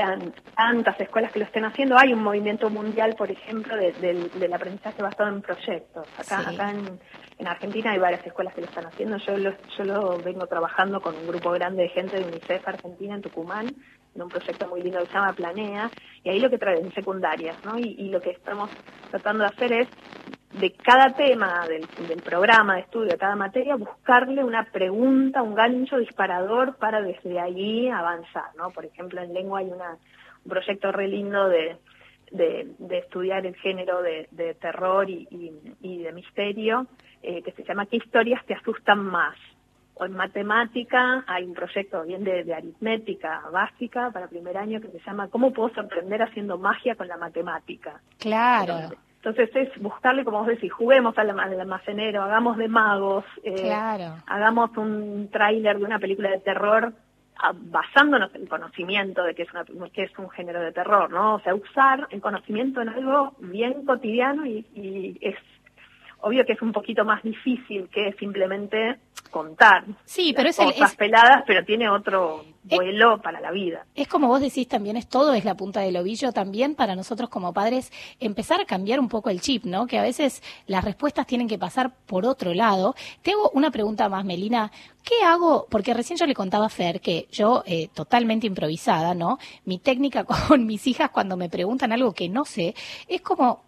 escuelas que lo estén haciendo, hay un movimiento mundial, por ejemplo, del aprendizaje basado en proyectos. Acá en Argentina hay varias escuelas que lo están haciendo. Yo lo vengo trabajando con un grupo grande de gente de UNICEF Argentina en Tucumán, en un proyecto muy lindo que se llama Planea, y ahí lo que traen secundarias, ¿no? Y lo que estamos tratando de hacer es, de cada tema del programa de estudio, de cada materia, buscarle una pregunta, un gancho disparador para desde allí avanzar, ¿no? Por ejemplo, en lengua hay un proyecto re lindo de estudiar el género de terror y de misterio, que se llama ¿Qué historias te asustan más? O en matemática hay un proyecto bien de aritmética básica para primer año que se llama ¿Cómo puedo sorprender haciendo magia con la matemática? Claro. Entonces es buscarle, como vos decís, juguemos al almacenero, hagamos de magos, claro. Hagamos un tráiler de una película de terror basándonos en el conocimiento de que es un género de terror, ¿no? O sea, usar el conocimiento en algo bien cotidiano y es obvio que es un poquito más difícil que simplemente contar. Sí, pero es cosas peladas, pero tiene otro vuelo para la vida. Es como vos decís también, todo es la punta del ovillo también para nosotros como padres empezar a cambiar un poco el chip, ¿no? Que a veces las respuestas tienen que pasar por otro lado. Te hago una pregunta más, Melina. ¿Qué hago? Porque recién yo le contaba a Fer que yo, totalmente improvisada, ¿no? Mi técnica con mis hijas cuando me preguntan algo que no sé, es como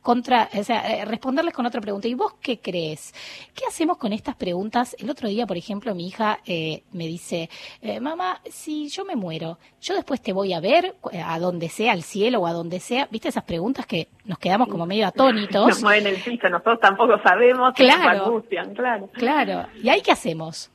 responderles con otra pregunta. ¿Y vos qué crees? ¿Qué hacemos con estas preguntas? El otro día, por ejemplo, mi hija me dice, mamá, si yo me muero, yo después te voy a ver a donde sea, al cielo o a donde sea. ¿Viste esas preguntas que nos quedamos como medio atónitos? Nos mueven el piso, nosotros tampoco sabemos, claro, nos angustian, claro. Claro. ¿Y ahí qué hacemos?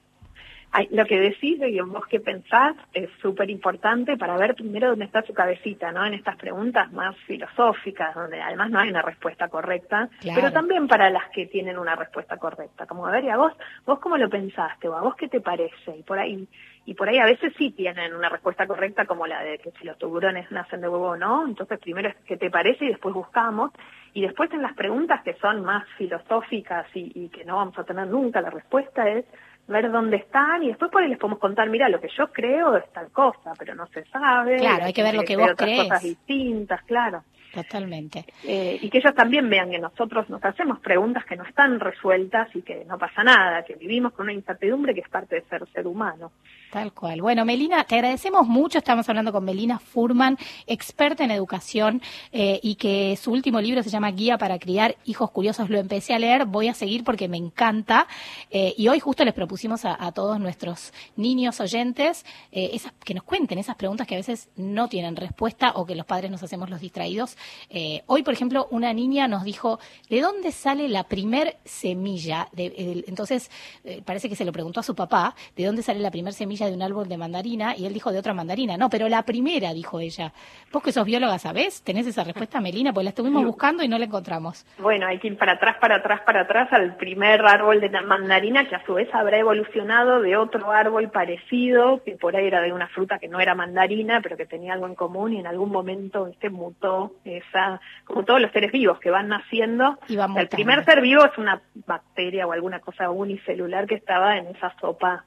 Lo que decís y vos qué pensás es súper importante para ver primero dónde está su cabecita, ¿no? En estas preguntas más filosóficas, donde además no hay una respuesta correcta, claro, pero también para las que tienen una respuesta correcta. Como, a ver, ¿y a vos cómo lo pensaste? ¿O a vos qué te parece? Y por ahí a veces sí tienen una respuesta correcta, como la de que si los tiburones nacen de huevo o no. Entonces primero es qué te parece y después buscamos. Y después en las preguntas que son más filosóficas y que no vamos a tener nunca la respuesta es ver dónde están y después por ahí les podemos contar, mira, lo que yo creo es tal cosa, pero no se sabe. Claro, hay que ver lo que vos crees. Cosas distintas, claro. Totalmente. Y que ellos también vean que nosotros nos hacemos preguntas que no están resueltas y que no pasa nada, que vivimos con una incertidumbre que es parte de ser humano. Tal cual. Bueno, Melina, te agradecemos mucho. Estamos hablando con Melina Furman, experta en educación, y que su último libro se llama Guía para criar hijos curiosos. Lo empecé a leer, voy a seguir porque me encanta. Y hoy justo les propusimos a todos nuestros niños oyentes que nos cuenten esas preguntas que a veces no tienen respuesta o que los padres nos hacemos los distraídos. Hoy, por ejemplo, una niña nos dijo, ¿de dónde sale la primer semilla? Entonces, parece que se lo preguntó a su papá, ¿de dónde sale la primer semilla de un árbol de mandarina? Y él dijo de otra mandarina. No, pero la primera, dijo ella. Vos que sos bióloga, ¿sabés? ¿Tenés esa respuesta, Melina? Pues la estuvimos buscando y no la encontramos. Bueno, hay que ir para atrás al primer árbol de mandarina, que a su vez habrá evolucionado de otro árbol parecido, que por ahí era de una fruta que no era mandarina, pero que tenía algo en común y en algún momento mutó como todos los seres vivos que van naciendo. El primer ser vivo es una bacteria o alguna cosa unicelular que estaba en esa sopa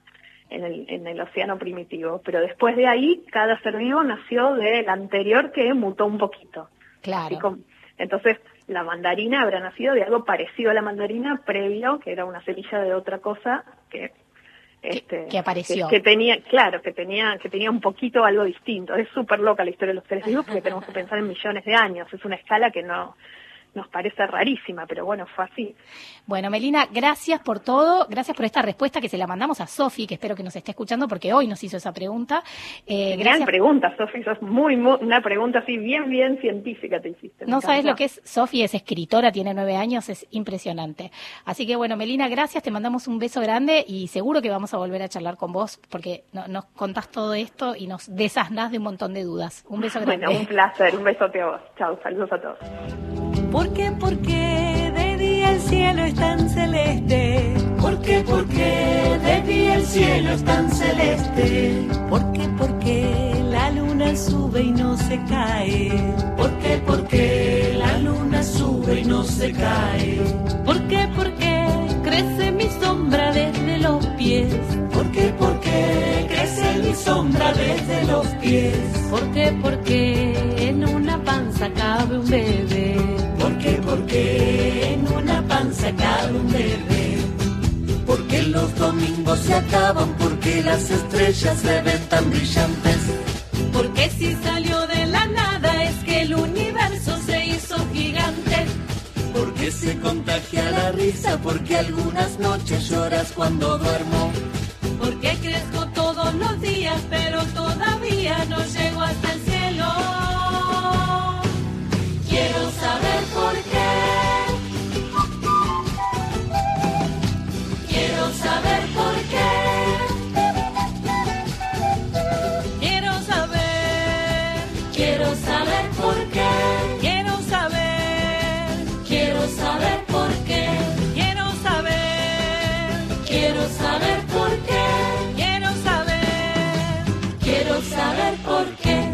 en el océano primitivo, pero después de ahí cada ser vivo nació del anterior que mutó un poquito. Claro. Entonces la mandarina habrá nacido de algo parecido a la mandarina previo, que era una semilla de otra cosa que apareció. Que tenía un poquito algo distinto. Es súper loca la historia de los seres vivos porque tenemos que pensar en millones de años. Es una escala que no nos parece rarísima, pero bueno, fue así. Bueno, Melina, gracias por todo, gracias por esta respuesta que se la mandamos a Sofi, que espero que nos esté escuchando porque hoy nos hizo esa pregunta. Gran pregunta, Sofi, sos muy, una pregunta así bien científica te hiciste. No sabes lo que es, Sofi es escritora, tiene 9 años, es impresionante. Así que bueno, Melina, gracias, te mandamos un beso grande y seguro que vamos a volver a charlar con vos porque nos contás todo esto y nos desasnás de un montón de dudas. Un beso grande. Bueno, un placer, un besote a vos. Chao, saludos a todos. ¿Por qué de día el cielo es tan celeste? ¿Por qué de día el cielo es tan celeste? ¿Por qué la luna sube y no se cae? ¿Por qué la luna sube y no se cae? ¿Por qué crece mi sombra desde los pies? ¿Por qué crece mi sombra desde los pies? ¿Por qué en una panza cabe un bebé? ¿Por qué en una panza cabe un bebé? ¿Por qué los domingos se acaban? ¿Por qué las estrellas se ven tan brillantes? Porque si salió de la nada es que el universo se hizo gigante. Porque se contagia la risa, porque algunas noches lloras cuando duermo. Porque crezco todos los días, pero todavía no llego hasta el cielo. Quiero saber por qué. Quiero saber por qué. Quiero saber. Quiero saber por qué. Quiero saber. Quiero saber por qué. Quiero saber. Quiero saber por qué. Quiero saber. Quiero saber por qué.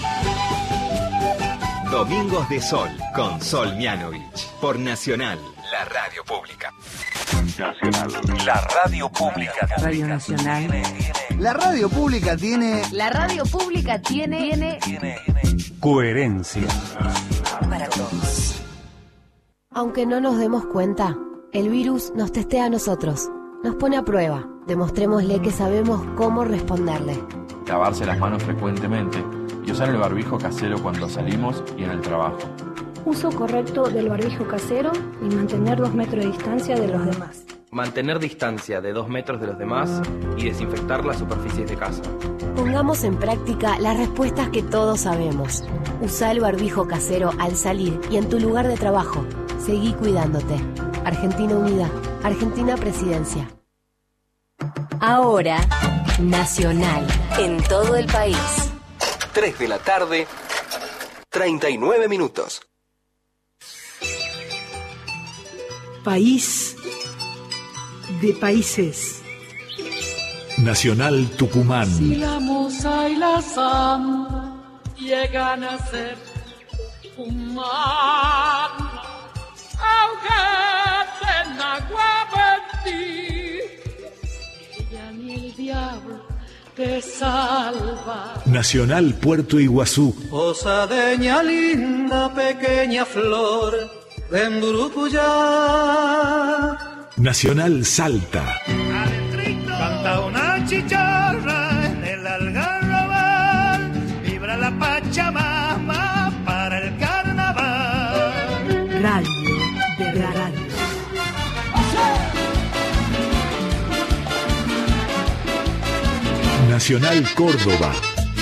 Domingos de Sol con Sol Mianovich por Nacional, la La radio pública. Nacional. La radio pública. Radio Nacional. La radio pública tiene... La radio pública tiene... Coherencia. Para todos. Aunque no nos demos cuenta, el virus nos testea a nosotros. Nos pone a prueba. Demostrémosle que sabemos cómo responderle. Lavarse las manos frecuentemente y usar el barbijo casero cuando salimos y en el trabajo. Uso correcto del barbijo casero y mantener 2 metros de distancia de los demás. Mantener distancia de 2 metros de los demás y desinfectar las superficies de casa. Pongamos en práctica las respuestas que todos sabemos. Usa el barbijo casero al salir y en tu lugar de trabajo. Seguí cuidándote. Argentina Unida. Argentina Presidencia. Ahora, Nacional. En todo el país. 3 de la tarde, 39 minutos. País de países. Nacional Tucumán. Si la moza y la samba llegan a ser humana, aunque tenga guapetí, ella ni el diablo te salva. Nacional Puerto Iguazú. Osadeña linda, pequeña flor de Mburupuyá. Nacional Salta. Canta una chicharra en el algarrobal, vibra la Pachamama para el carnaval. Radio de radio. Nacional Córdoba.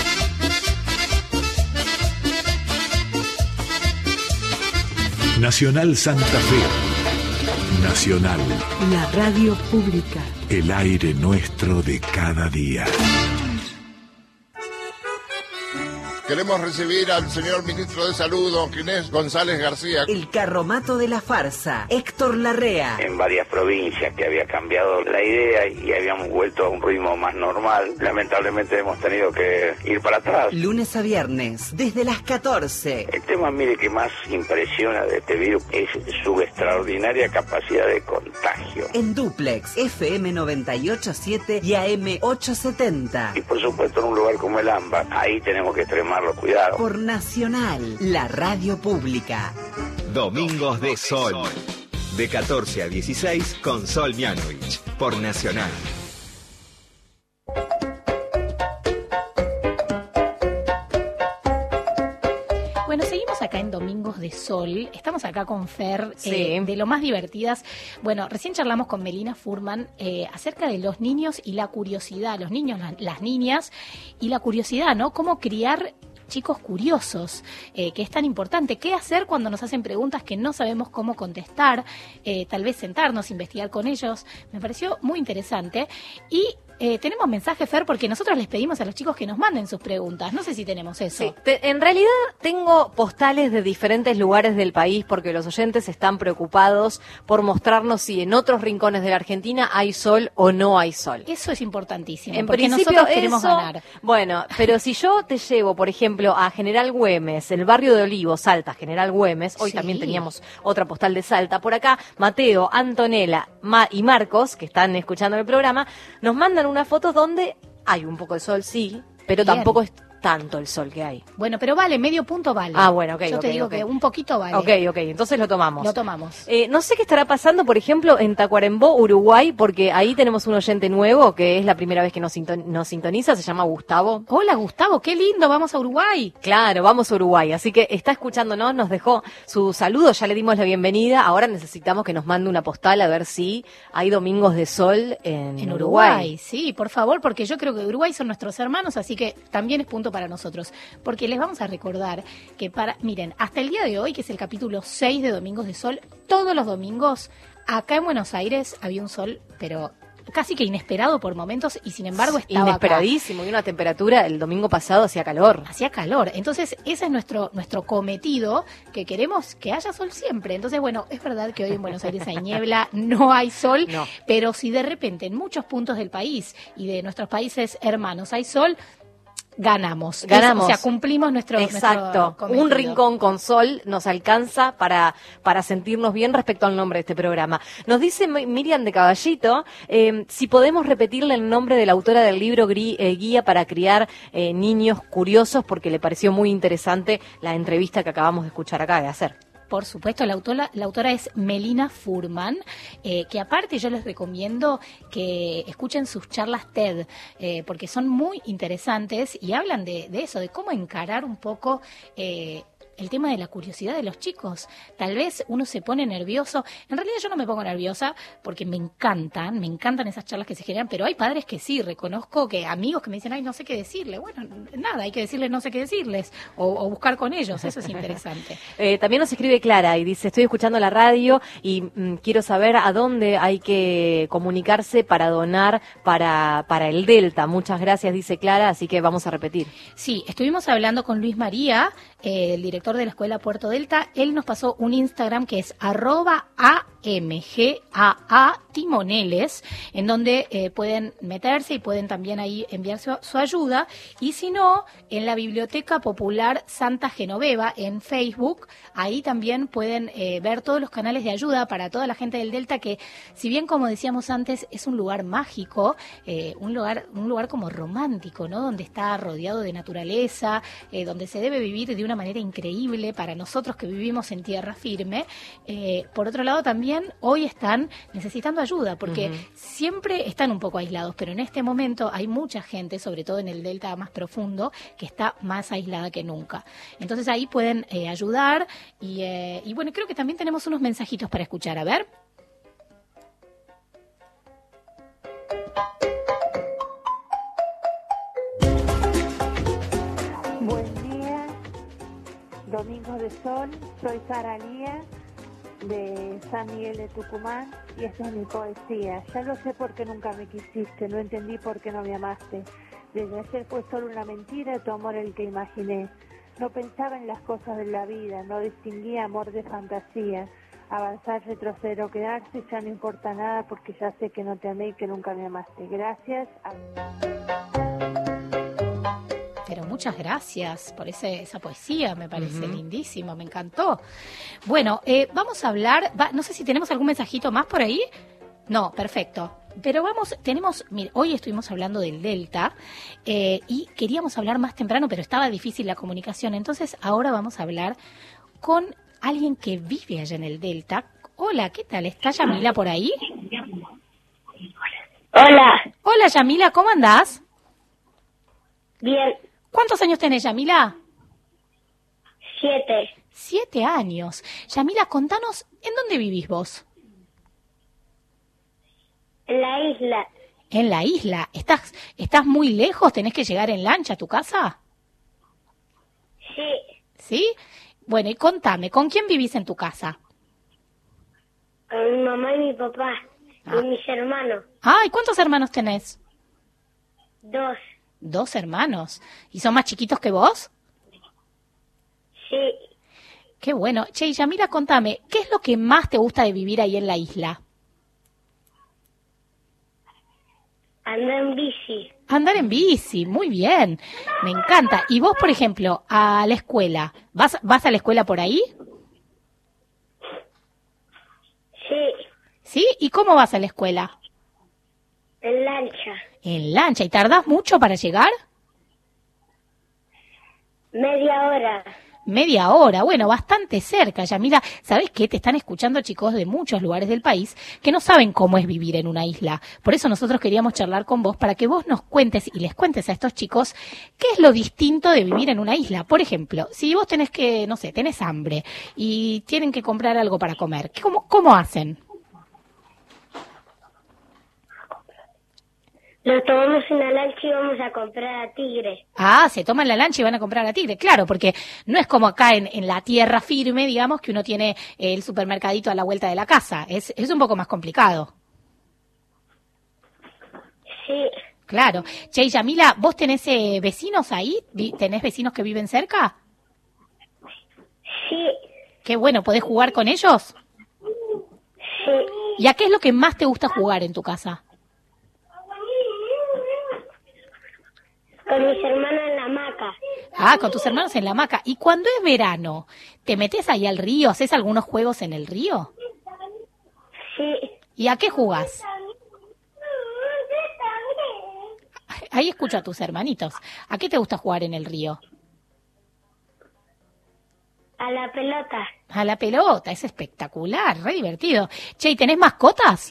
Nacional Santa Fe. Nacional. La radio pública. El aire nuestro de cada día. Queremos recibir al señor ministro de Salud, don Ginés González García. El carromato de la farsa, Héctor Larrea. En varias provincias que había cambiado la idea y habíamos vuelto a un ritmo más normal. Lamentablemente hemos tenido que ir para atrás. Lunes a viernes, desde las 14. El tema, mire, que más impresiona de este virus es su extraordinaria capacidad de contagio. En Duplex, FM 98.7 y AM 870. Y por supuesto en un lugar como el AMBA, ahí tenemos que extremar los cuidados. Por Nacional, la radio pública. Domingos de Sol. De 14 a 16 con Sol Mianovich. Por Nacional. Bueno, seguimos acá en Domingos de Sol. Estamos acá con Fer, Sí. de lo más divertidas. Bueno, recién charlamos con Melina Furman acerca de los niños y la curiosidad. Los niños, las niñas y la curiosidad, ¿no? Cómo criar chicos curiosos, que es tan importante. ¿Qué hacer cuando nos hacen preguntas que no sabemos cómo contestar? Tal vez sentarnos, investigar con ellos. Me pareció muy interesante. Y tenemos mensaje, Fer, porque nosotros les pedimos a los chicos que nos manden sus preguntas. No sé si tenemos eso. Sí, en realidad tengo postales de diferentes lugares del país porque los oyentes están preocupados por mostrarnos si en otros rincones de la Argentina hay sol o no hay sol. Eso es importantísimo, En porque principio nosotros queremos eso, ganar. Bueno, pero si yo te llevo, por ejemplo, a General Güemes, el barrio de Olivos, Salta, General Güemes, hoy Sí. también teníamos otra postal de Salta, por acá Mateo, Antonella y Marcos, que están escuchando el programa, nos mandan unas fotos donde hay un poco de sol, sí, pero Bien. tampoco es tanto el sol que hay. Bueno, pero vale, medio punto vale. Ah, bueno, ok. Yo te digo que un poquito vale. Ok, entonces lo tomamos. Lo tomamos. No sé qué estará pasando, por ejemplo, en Tacuarembó, Uruguay, porque ahí tenemos un oyente nuevo que es la primera vez que nos sintoniza, se llama Gustavo. Hola, Gustavo, qué lindo, vamos a Uruguay. Claro, vamos a Uruguay, así que está escuchándonos, nos dejó su saludo, ya le dimos la bienvenida, ahora necesitamos que nos mande una postal a ver si hay domingos de sol en Uruguay. Sí, por favor, porque yo creo que Uruguay son nuestros hermanos, así que también es punto para nosotros. Porque les vamos a recordar que miren, hasta el día de hoy, que es el capítulo 6 de Domingos de Sol, todos los domingos, acá en Buenos Aires había un sol, pero casi que inesperado por momentos, y sin embargo estaba Inesperadísimo, y una temperatura el domingo pasado hacía calor. Hacía calor. Entonces, ese es nuestro cometido, que queremos que haya sol siempre. Entonces, bueno, es verdad que hoy en Buenos Aires hay niebla, no hay sol, pero si de repente en muchos puntos del país y de nuestros países hermanos hay sol, ganamos. O sea, cumplimos nuestro Exacto. cometido. Un rincón con sol nos alcanza para sentirnos bien respecto al nombre de este programa. Nos dice Miriam de Caballito, si podemos repetirle el nombre de la autora del libro Guía para criar niños curiosos, porque le pareció muy interesante la entrevista que acabamos de escuchar acá de hacer. Por supuesto, la autora es Melina Furman, que aparte yo les recomiendo que escuchen sus charlas TED, porque son muy interesantes y hablan de eso, de cómo encarar un poco el tema de la curiosidad de los chicos. Tal vez uno se pone nervioso. En realidad yo no me pongo nerviosa porque me encantan esas charlas que se generan, pero hay padres que sí, reconozco que amigos que me dicen, ay, no sé qué decirle. Bueno, nada, hay que decirles no sé qué decirles o buscar con ellos, eso es interesante. También nos escribe Clara y dice, estoy escuchando la radio y quiero saber a dónde hay que comunicarse para donar para el Delta. Muchas gracias, dice Clara, así que vamos a repetir. Sí, estuvimos hablando con Luis María, el director de la Escuela Puerto Delta. Él nos pasó un Instagram que es @AMGAA Timoneles, en donde pueden meterse y pueden también ahí enviar su ayuda. Y si no, en la Biblioteca Popular Santa Genoveva en Facebook, ahí también pueden ver todos los canales de ayuda para toda la gente del Delta, que si bien, como decíamos antes, es un lugar mágico, un lugar como romántico, ¿no? Donde está rodeado de naturaleza, donde se debe vivir de una manera increíble para nosotros que vivimos en tierra firme. Por otro lado, también hoy están necesitando ayuda, porque siempre están un poco aislados, pero en este momento hay mucha gente, sobre todo en el Delta más profundo, que está más aislada que nunca. Entonces ahí pueden ayudar y bueno, creo que también tenemos unos mensajitos para escuchar. A ver. Domingos de Sol, soy Sara Lía de San Miguel de Tucumán y esta es mi poesía. Ya lo sé por qué nunca me quisiste, no entendí por qué no me amaste. Desde ayer fue solo una mentira tu amor el que imaginé. No pensaba en las cosas de la vida, no distinguía amor de fantasía. Avanzar, retroceder o quedarse ya no importa nada porque ya sé que no te amé y que nunca me amaste. Gracias. Pero muchas gracias por esa poesía, me parece lindísimo, me encantó. Bueno, vamos a hablar, no sé si tenemos algún mensajito más por ahí. No, perfecto. Pero mire, hoy estuvimos hablando del Delta y queríamos hablar más temprano, pero estaba difícil la comunicación. Entonces ahora vamos a hablar con alguien que vive allá en el Delta. Hola, ¿qué tal? ¿Está Yamila por ahí? Hola. Hola, Yamila, ¿cómo andás? Bien. ¿Cuántos años tenés, Yamila? 7. 7 años. Yamila, contanos, ¿en dónde vivís vos? En la isla. En la isla. ¿Estás muy lejos? ¿Tenés que llegar en lancha a tu casa? Sí. ¿Sí? Bueno, y contame, ¿con quién vivís en tu casa? Con mi mamá y mi papá. Y mis hermanos. Ay, ¿cuántos hermanos tenés? 2. 2 hermanos. ¿Y son más chiquitos que vos? Sí. Qué bueno. Che, y Yamila, contame, ¿qué es lo que más te gusta de vivir ahí en la isla? Andar en bici. Andar en bici, muy bien. Me encanta. ¿Y vos, por ejemplo, a la escuela? ¿Vas a la escuela por ahí? Sí. ¿Sí? ¿Y cómo vas a la escuela? En lancha. En lancha. ¿Y tardás mucho para llegar? Media hora. Media hora, bueno, bastante cerca. Yamila, ¿sabés qué? Te están escuchando chicos de muchos lugares del país que no saben cómo es vivir en una isla. Por eso nosotros queríamos charlar con vos para que vos nos cuentes y les cuentes a estos chicos qué es lo distinto de vivir en una isla. Por ejemplo, si vos tenés tenés hambre y tienen que comprar algo para comer, ¿cómo hacen? Nos tomamos una lancha y vamos a comprar a Tigre. Ah, se toman la lancha y van a comprar a Tigre, claro, porque no es como acá en la tierra firme, digamos, que uno tiene el supermercadito a la vuelta de la casa. Es un poco más complicado. Sí. Claro. Che, Yamila, ¿vos tenés vecinos ahí? ¿Tenés vecinos que viven cerca? Sí. Qué bueno, ¿podés jugar con ellos? Sí. ¿Y a qué es lo que más te gusta jugar en tu casa? Con mis hermanos en la Ah, con tus hermanos en la hamaca. ¿Y cuando es verano, te metes ahí al río? ¿Haces algunos juegos en el río? Sí. ¿Y a qué jugás? Ahí escucho a tus hermanitos. ¿A qué te gusta jugar en el río? A la pelota. A la pelota, es espectacular, re divertido. Che, ¿y tenés mascotas?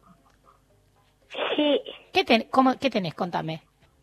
Sí. ¿Qué tenés? Contame.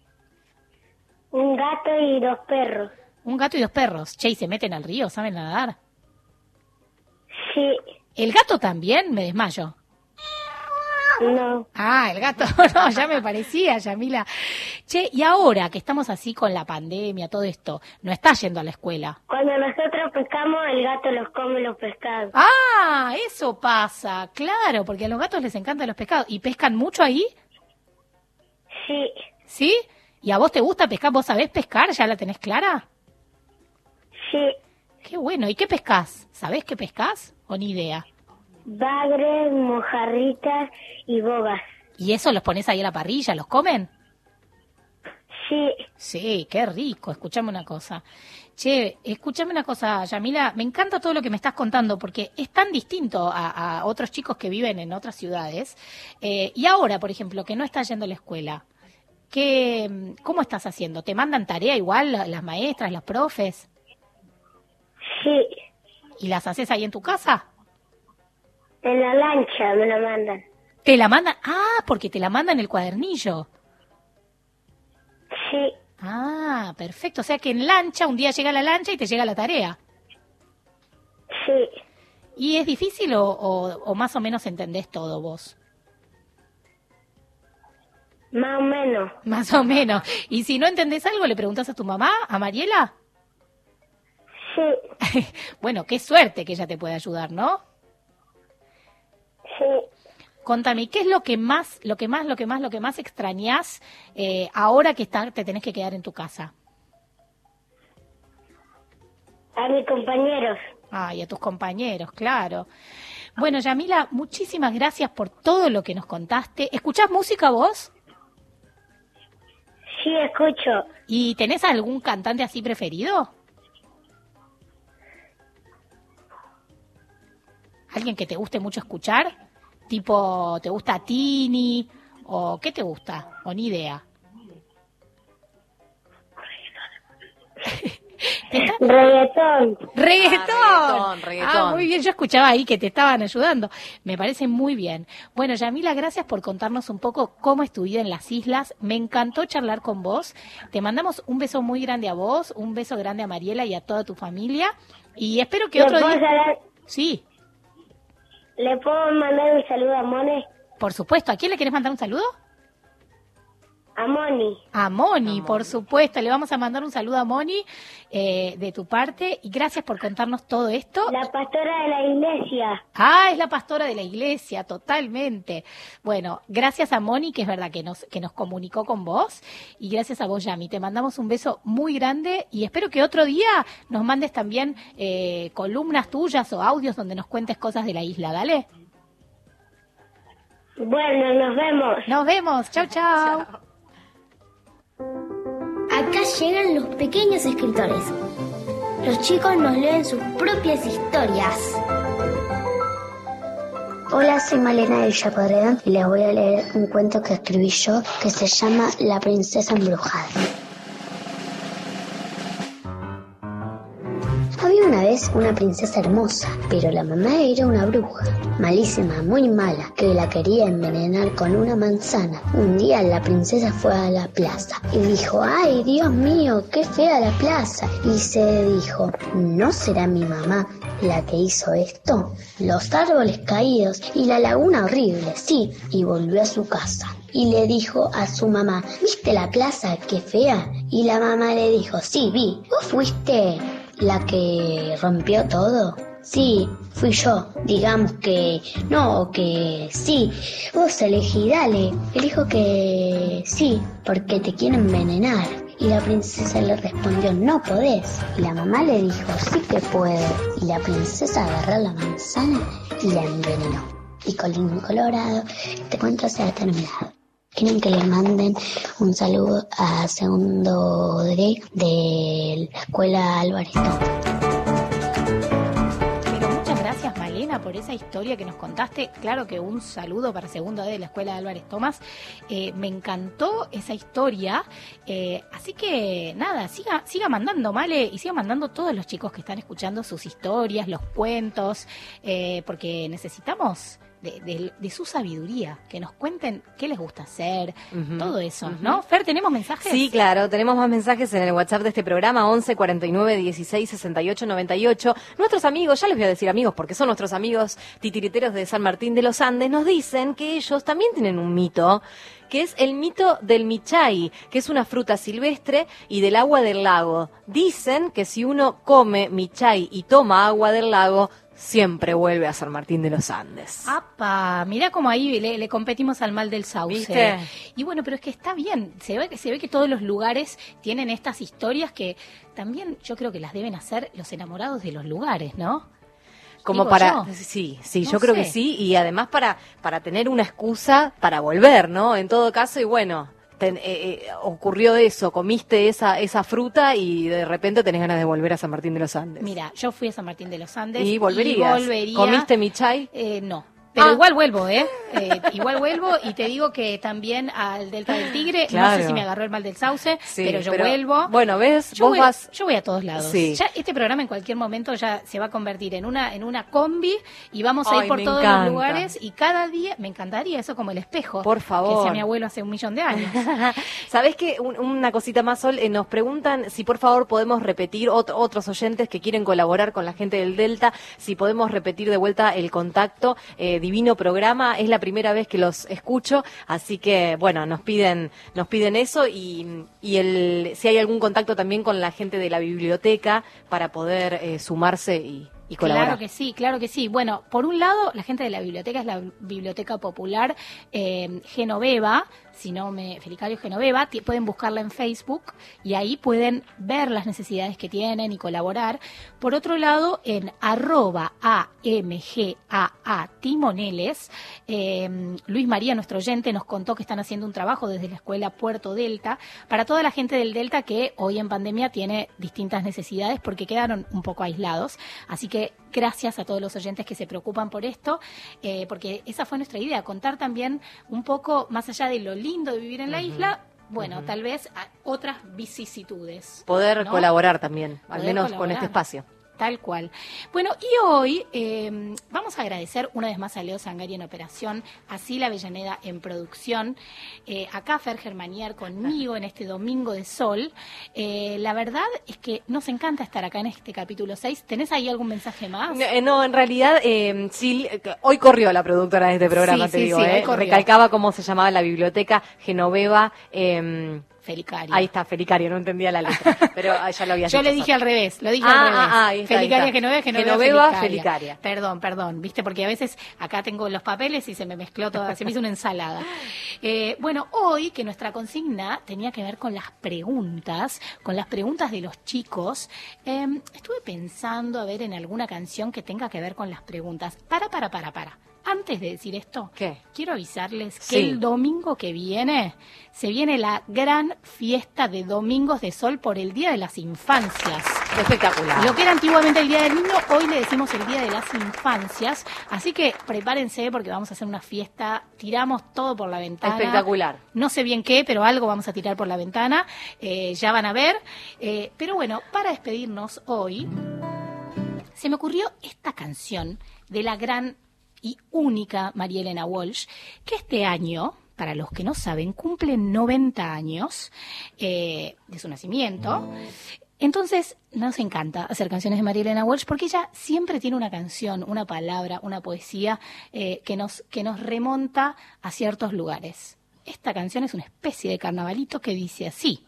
Un gato y 2 perros. Un gato y 2 perros. Che, ¿y se meten al río? ¿Saben nadar? Sí. ¿El gato también? Me desmayo. No. Ah, el gato, no, ya me parecía, Yamila. Che, y ahora que estamos así con la pandemia, todo esto, no estás yendo a la escuela. Cuando nosotros pescamos, el gato los come los pescados. Ah, eso pasa, claro, porque a los gatos les encantan los pescados. ¿Y pescan mucho ahí? Sí. ¿Sí? ¿Y a vos te gusta pescar? ¿Vos sabés pescar? ¿Ya la tenés clara? Sí. Qué bueno, ¿y qué pescás? ¿Sabés qué pescás o ni idea? Bagres, mojarritas y bogas. ¿Y eso los pones ahí a la parrilla? ¿Los comen? Sí. Sí, qué rico. Escuchame una cosa. Che, escúchame una cosa, Yamila. Me encanta todo lo que me estás contando porque es tan distinto a otros chicos que viven en otras ciudades. Y ahora, por ejemplo, que no estás yendo a la escuela, ¿cómo estás haciendo? ¿Te mandan tarea igual las maestras, los profes? Sí. ¿Y las haces ahí en tu casa? En la lancha me la mandan. ¿Te la mandan? Ah, porque te la mandan el cuadernillo. Sí. Ah, perfecto. O sea que en lancha, un día llega la lancha y te llega la tarea. Sí. ¿Y es difícil o más o menos entendés todo vos? Más o menos. Más o menos. ¿Y si no entendés algo, le preguntás a tu mamá, a Mariela? Sí. Bueno, qué suerte que ella te puede ayudar, ¿no? Sí. Contame, ¿qué es lo que más extrañás ahora que te tenés que quedar en tu casa? A mis compañeros. Ay, a tus compañeros, claro. Bueno, Yamila, muchísimas gracias por todo lo que nos contaste. ¿Escuchás música vos? Sí, escucho. ¿Y tenés algún cantante así preferido? ¿Alguien que te guste mucho escuchar? Tipo, ¿te gusta Tini? ¿O qué te gusta? O ni idea. Reggaetón. ¡Reggaetón! Reggaetón. Ah, muy bien, yo escuchaba ahí que te estaban ayudando. Me parece muy bien. Bueno, Yamila, gracias por contarnos un poco cómo es tu vida en las islas. Me encantó charlar con vos. Te mandamos un beso muy grande a vos, un beso grande a Mariela y a toda tu familia. Y espero que otro día... Sí. ¿Le puedo mandar un saludo a Moni? Por supuesto. ¿A quién le querés mandar un saludo? A Moni. A Moni, por supuesto. Le vamos a mandar un saludo a Moni de tu parte. Y gracias por contarnos todo esto. La pastora de la iglesia. Ah, es la pastora de la iglesia, totalmente. Bueno, gracias a Moni, que es verdad que nos comunicó con vos. Y gracias a vos, Yami. Te mandamos un beso muy grande. Y espero que otro día nos mandes también columnas tuyas o audios donde nos cuentes cosas de la isla. Dale. Bueno, nos vemos. Nos vemos. Chau, chau. Acá llegan los pequeños escritores. Los chicos nos leen sus propias historias. Hola, soy Malena del Chaparrón y les voy a leer un cuento que escribí yo que se llama La princesa embrujada. Había una vez una princesa hermosa, pero la mamá era una bruja, malísima, muy mala, que la quería envenenar con una manzana. Un día la princesa fue a la plaza y dijo: ¡ay, Dios mío, qué fea la plaza! Y se dijo: ¿no será mi mamá la que hizo esto? Los árboles caídos y la laguna horrible, sí. Y volvió a su casa y le dijo a su mamá: ¿viste la plaza, qué fea? Y la mamá le dijo: sí, vi. ¿Vos fuiste la que rompió todo? Sí, fui yo. Digamos que no, que sí. Vos elegí, dale. Elijo que sí, porque te quiero envenenar. Y la princesa le respondió: no podés. Y la mamá le dijo: sí que puedo. Y la princesa agarró la manzana y la envenenó. Y colorín colorado, este cuento se ha terminado. Quieren que le manden un saludo a segundo D de la escuela Álvarez Tomás. Pero muchas gracias, Malena, por esa historia que nos contaste. Claro que un saludo para segundo D de la escuela Álvarez Tomás. Me encantó esa historia. Así que nada, siga mandando, Male, y siga mandando todos los chicos que están escuchando sus historias, los cuentos, porque necesitamos de su sabiduría, que nos cuenten qué les gusta hacer, todo eso, ¿no? Fer, ¿tenemos mensajes? Sí, claro, tenemos más mensajes en el WhatsApp de este programa, 11 49 16 68 98. Nuestros amigos, ya les voy a decir amigos, porque son nuestros amigos titiriteros de San Martín de los Andes, nos dicen que ellos también tienen un mito, que es el mito del michay, que es una fruta silvestre y del agua del lago. Dicen que si uno come michay y toma agua del lago, siempre vuelve a San Martín de los Andes. ¡Apa! Mirá cómo ahí le competimos al mal del sauce. ¿Viste? Y bueno, pero es que está bien. Se ve que todos los lugares tienen estas historias que también yo creo que las deben hacer los enamorados de los lugares, ¿no? Como Digo para, yo. sí, No yo creo sé. que sí, y además para tener una excusa para volver, ¿no? En todo caso, y bueno, ocurrió eso, comiste esa fruta y de repente tenés ganas de volver a San Martín de los Andes. Mira, yo fui a San Martín de los Andes. ¿Y volverías? ¿Comiste michay? No. Pero igual vuelvo, igual vuelvo y te digo que también al Delta del Tigre, Claro. no sé si me agarró el mal del sauce, Sí, pero yo vuelvo. Bueno, ¿ves? Yo Vos voy, vas... yo voy a todos lados. Sí. Ya este programa en cualquier momento ya se va a convertir en una combi y vamos a Ay, ir por me todos encanta. los lugares y cada día, me encantaría eso como el espejo. Por favor. Que sea mi abuelo hace 1.000.000 de años. ¿Sabés qué? Una cosita más, Sol, nos preguntan si por favor podemos repetir, otros oyentes que quieren colaborar con la gente del Delta, si podemos repetir de vuelta el contacto, divino programa, es la primera vez que los escucho, así que bueno, nos piden eso y si hay algún contacto también con la gente de la biblioteca para poder sumarse y colaborar. Claro que sí. Bueno, por un lado, la gente de la biblioteca es la Biblioteca Popular Genoveva, Felicario Genoveva, pueden buscarla en Facebook y ahí pueden ver las necesidades que tienen y colaborar. Por otro lado, en @AMGAA Timoneles, Luis María, nuestro oyente, nos contó que están haciendo un trabajo desde la escuela Puerto Delta para toda la gente del Delta que hoy en pandemia tiene distintas necesidades porque quedaron un poco aislados. Así que gracias a todos los oyentes que se preocupan por esto, porque esa fue nuestra idea, contar también un poco más allá de lo lindo de vivir en la isla, bueno, tal vez otras vicisitudes. Poder ¿no? colaborar también, al Poder menos con colaborar. este espacio. Tal cual. Bueno, y hoy vamos a agradecer una vez más a Leo Sangari en operación, a Sila Avellaneda en producción, acá Fer Germanier conmigo en este domingo de sol. La verdad es que nos encanta estar acá en este capítulo 6. ¿Tenés ahí algún mensaje más? No, en realidad, sí, hoy corrió la productora de este programa, Sí, te sí, digo, sí, hoy corrió. recalcaba cómo se llamaba la biblioteca Genoveva. Felicario. Ahí está, Felicario, no entendía la letra, pero ya lo había Yo dicho. le dije al revés, lo dije al revés. Ahí está, Felicaria ahí está. Genoveva, Felicaria. Perdón, viste, porque a veces acá tengo los papeles y se me mezcló toda, se me hizo una ensalada. Bueno, hoy que nuestra consigna tenía que ver con las preguntas de los chicos, estuve pensando a ver en alguna canción que tenga que ver con las preguntas. Para. Antes de decir esto, quiero avisarles que el domingo que viene se viene la gran fiesta de Domingos de Sol por el Día de las Infancias. Espectacular. Lo que era antiguamente el Día del Niño, hoy le decimos el Día de las Infancias. Así que prepárense porque vamos a hacer una fiesta, tiramos todo por la ventana. Espectacular. No sé bien qué, pero algo vamos a tirar por la ventana. Ya van a ver. Pero bueno, para despedirnos hoy, se me ocurrió esta canción de la gran y única María Elena Walsh, que este año, para los que no saben, cumple 90 años de su nacimiento. Entonces, nos encanta hacer canciones de María Elena Walsh porque ella siempre tiene una canción, una palabra, una poesía que nos remonta a ciertos lugares. Esta canción es una especie de carnavalito que dice así.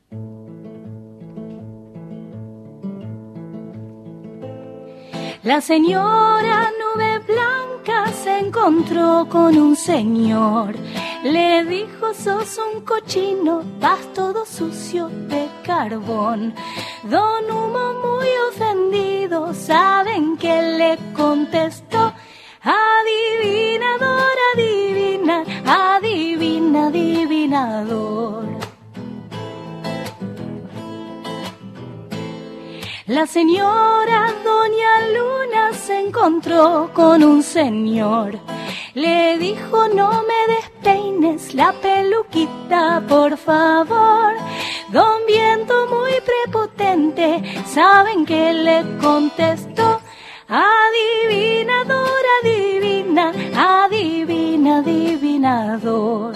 La señora Nube Blanca se encontró con un señor. Le dijo, sos un cochino, vas todo sucio de carbón. Don Humo muy ofendido, ¿saben qué le contestó? Adivinador, adivina, adivina, adivina. La señora Doña Luna se encontró con un señor. Le dijo: no me despeines la peluquita, por favor. Don Viento, muy prepotente, ¿saben qué le contestó? Adivinador, adivina, adivina, adivinador.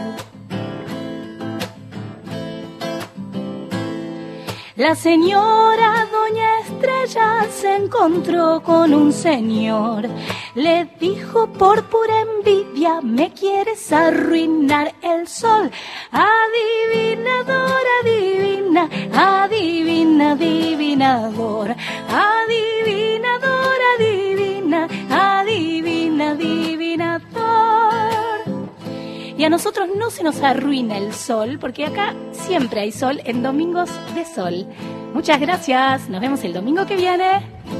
La señora Doña Estrella se encontró con un señor. Le dijo: por pura envidia me quieres arruinar el sol. Adivinador, adivina, adivina, adivinador. Adivinador, adivina, adivina, adivinador. Y a nosotros no se nos arruina el sol, porque acá siempre hay sol en Domingos de Sol. Muchas gracias, nos vemos el domingo que viene.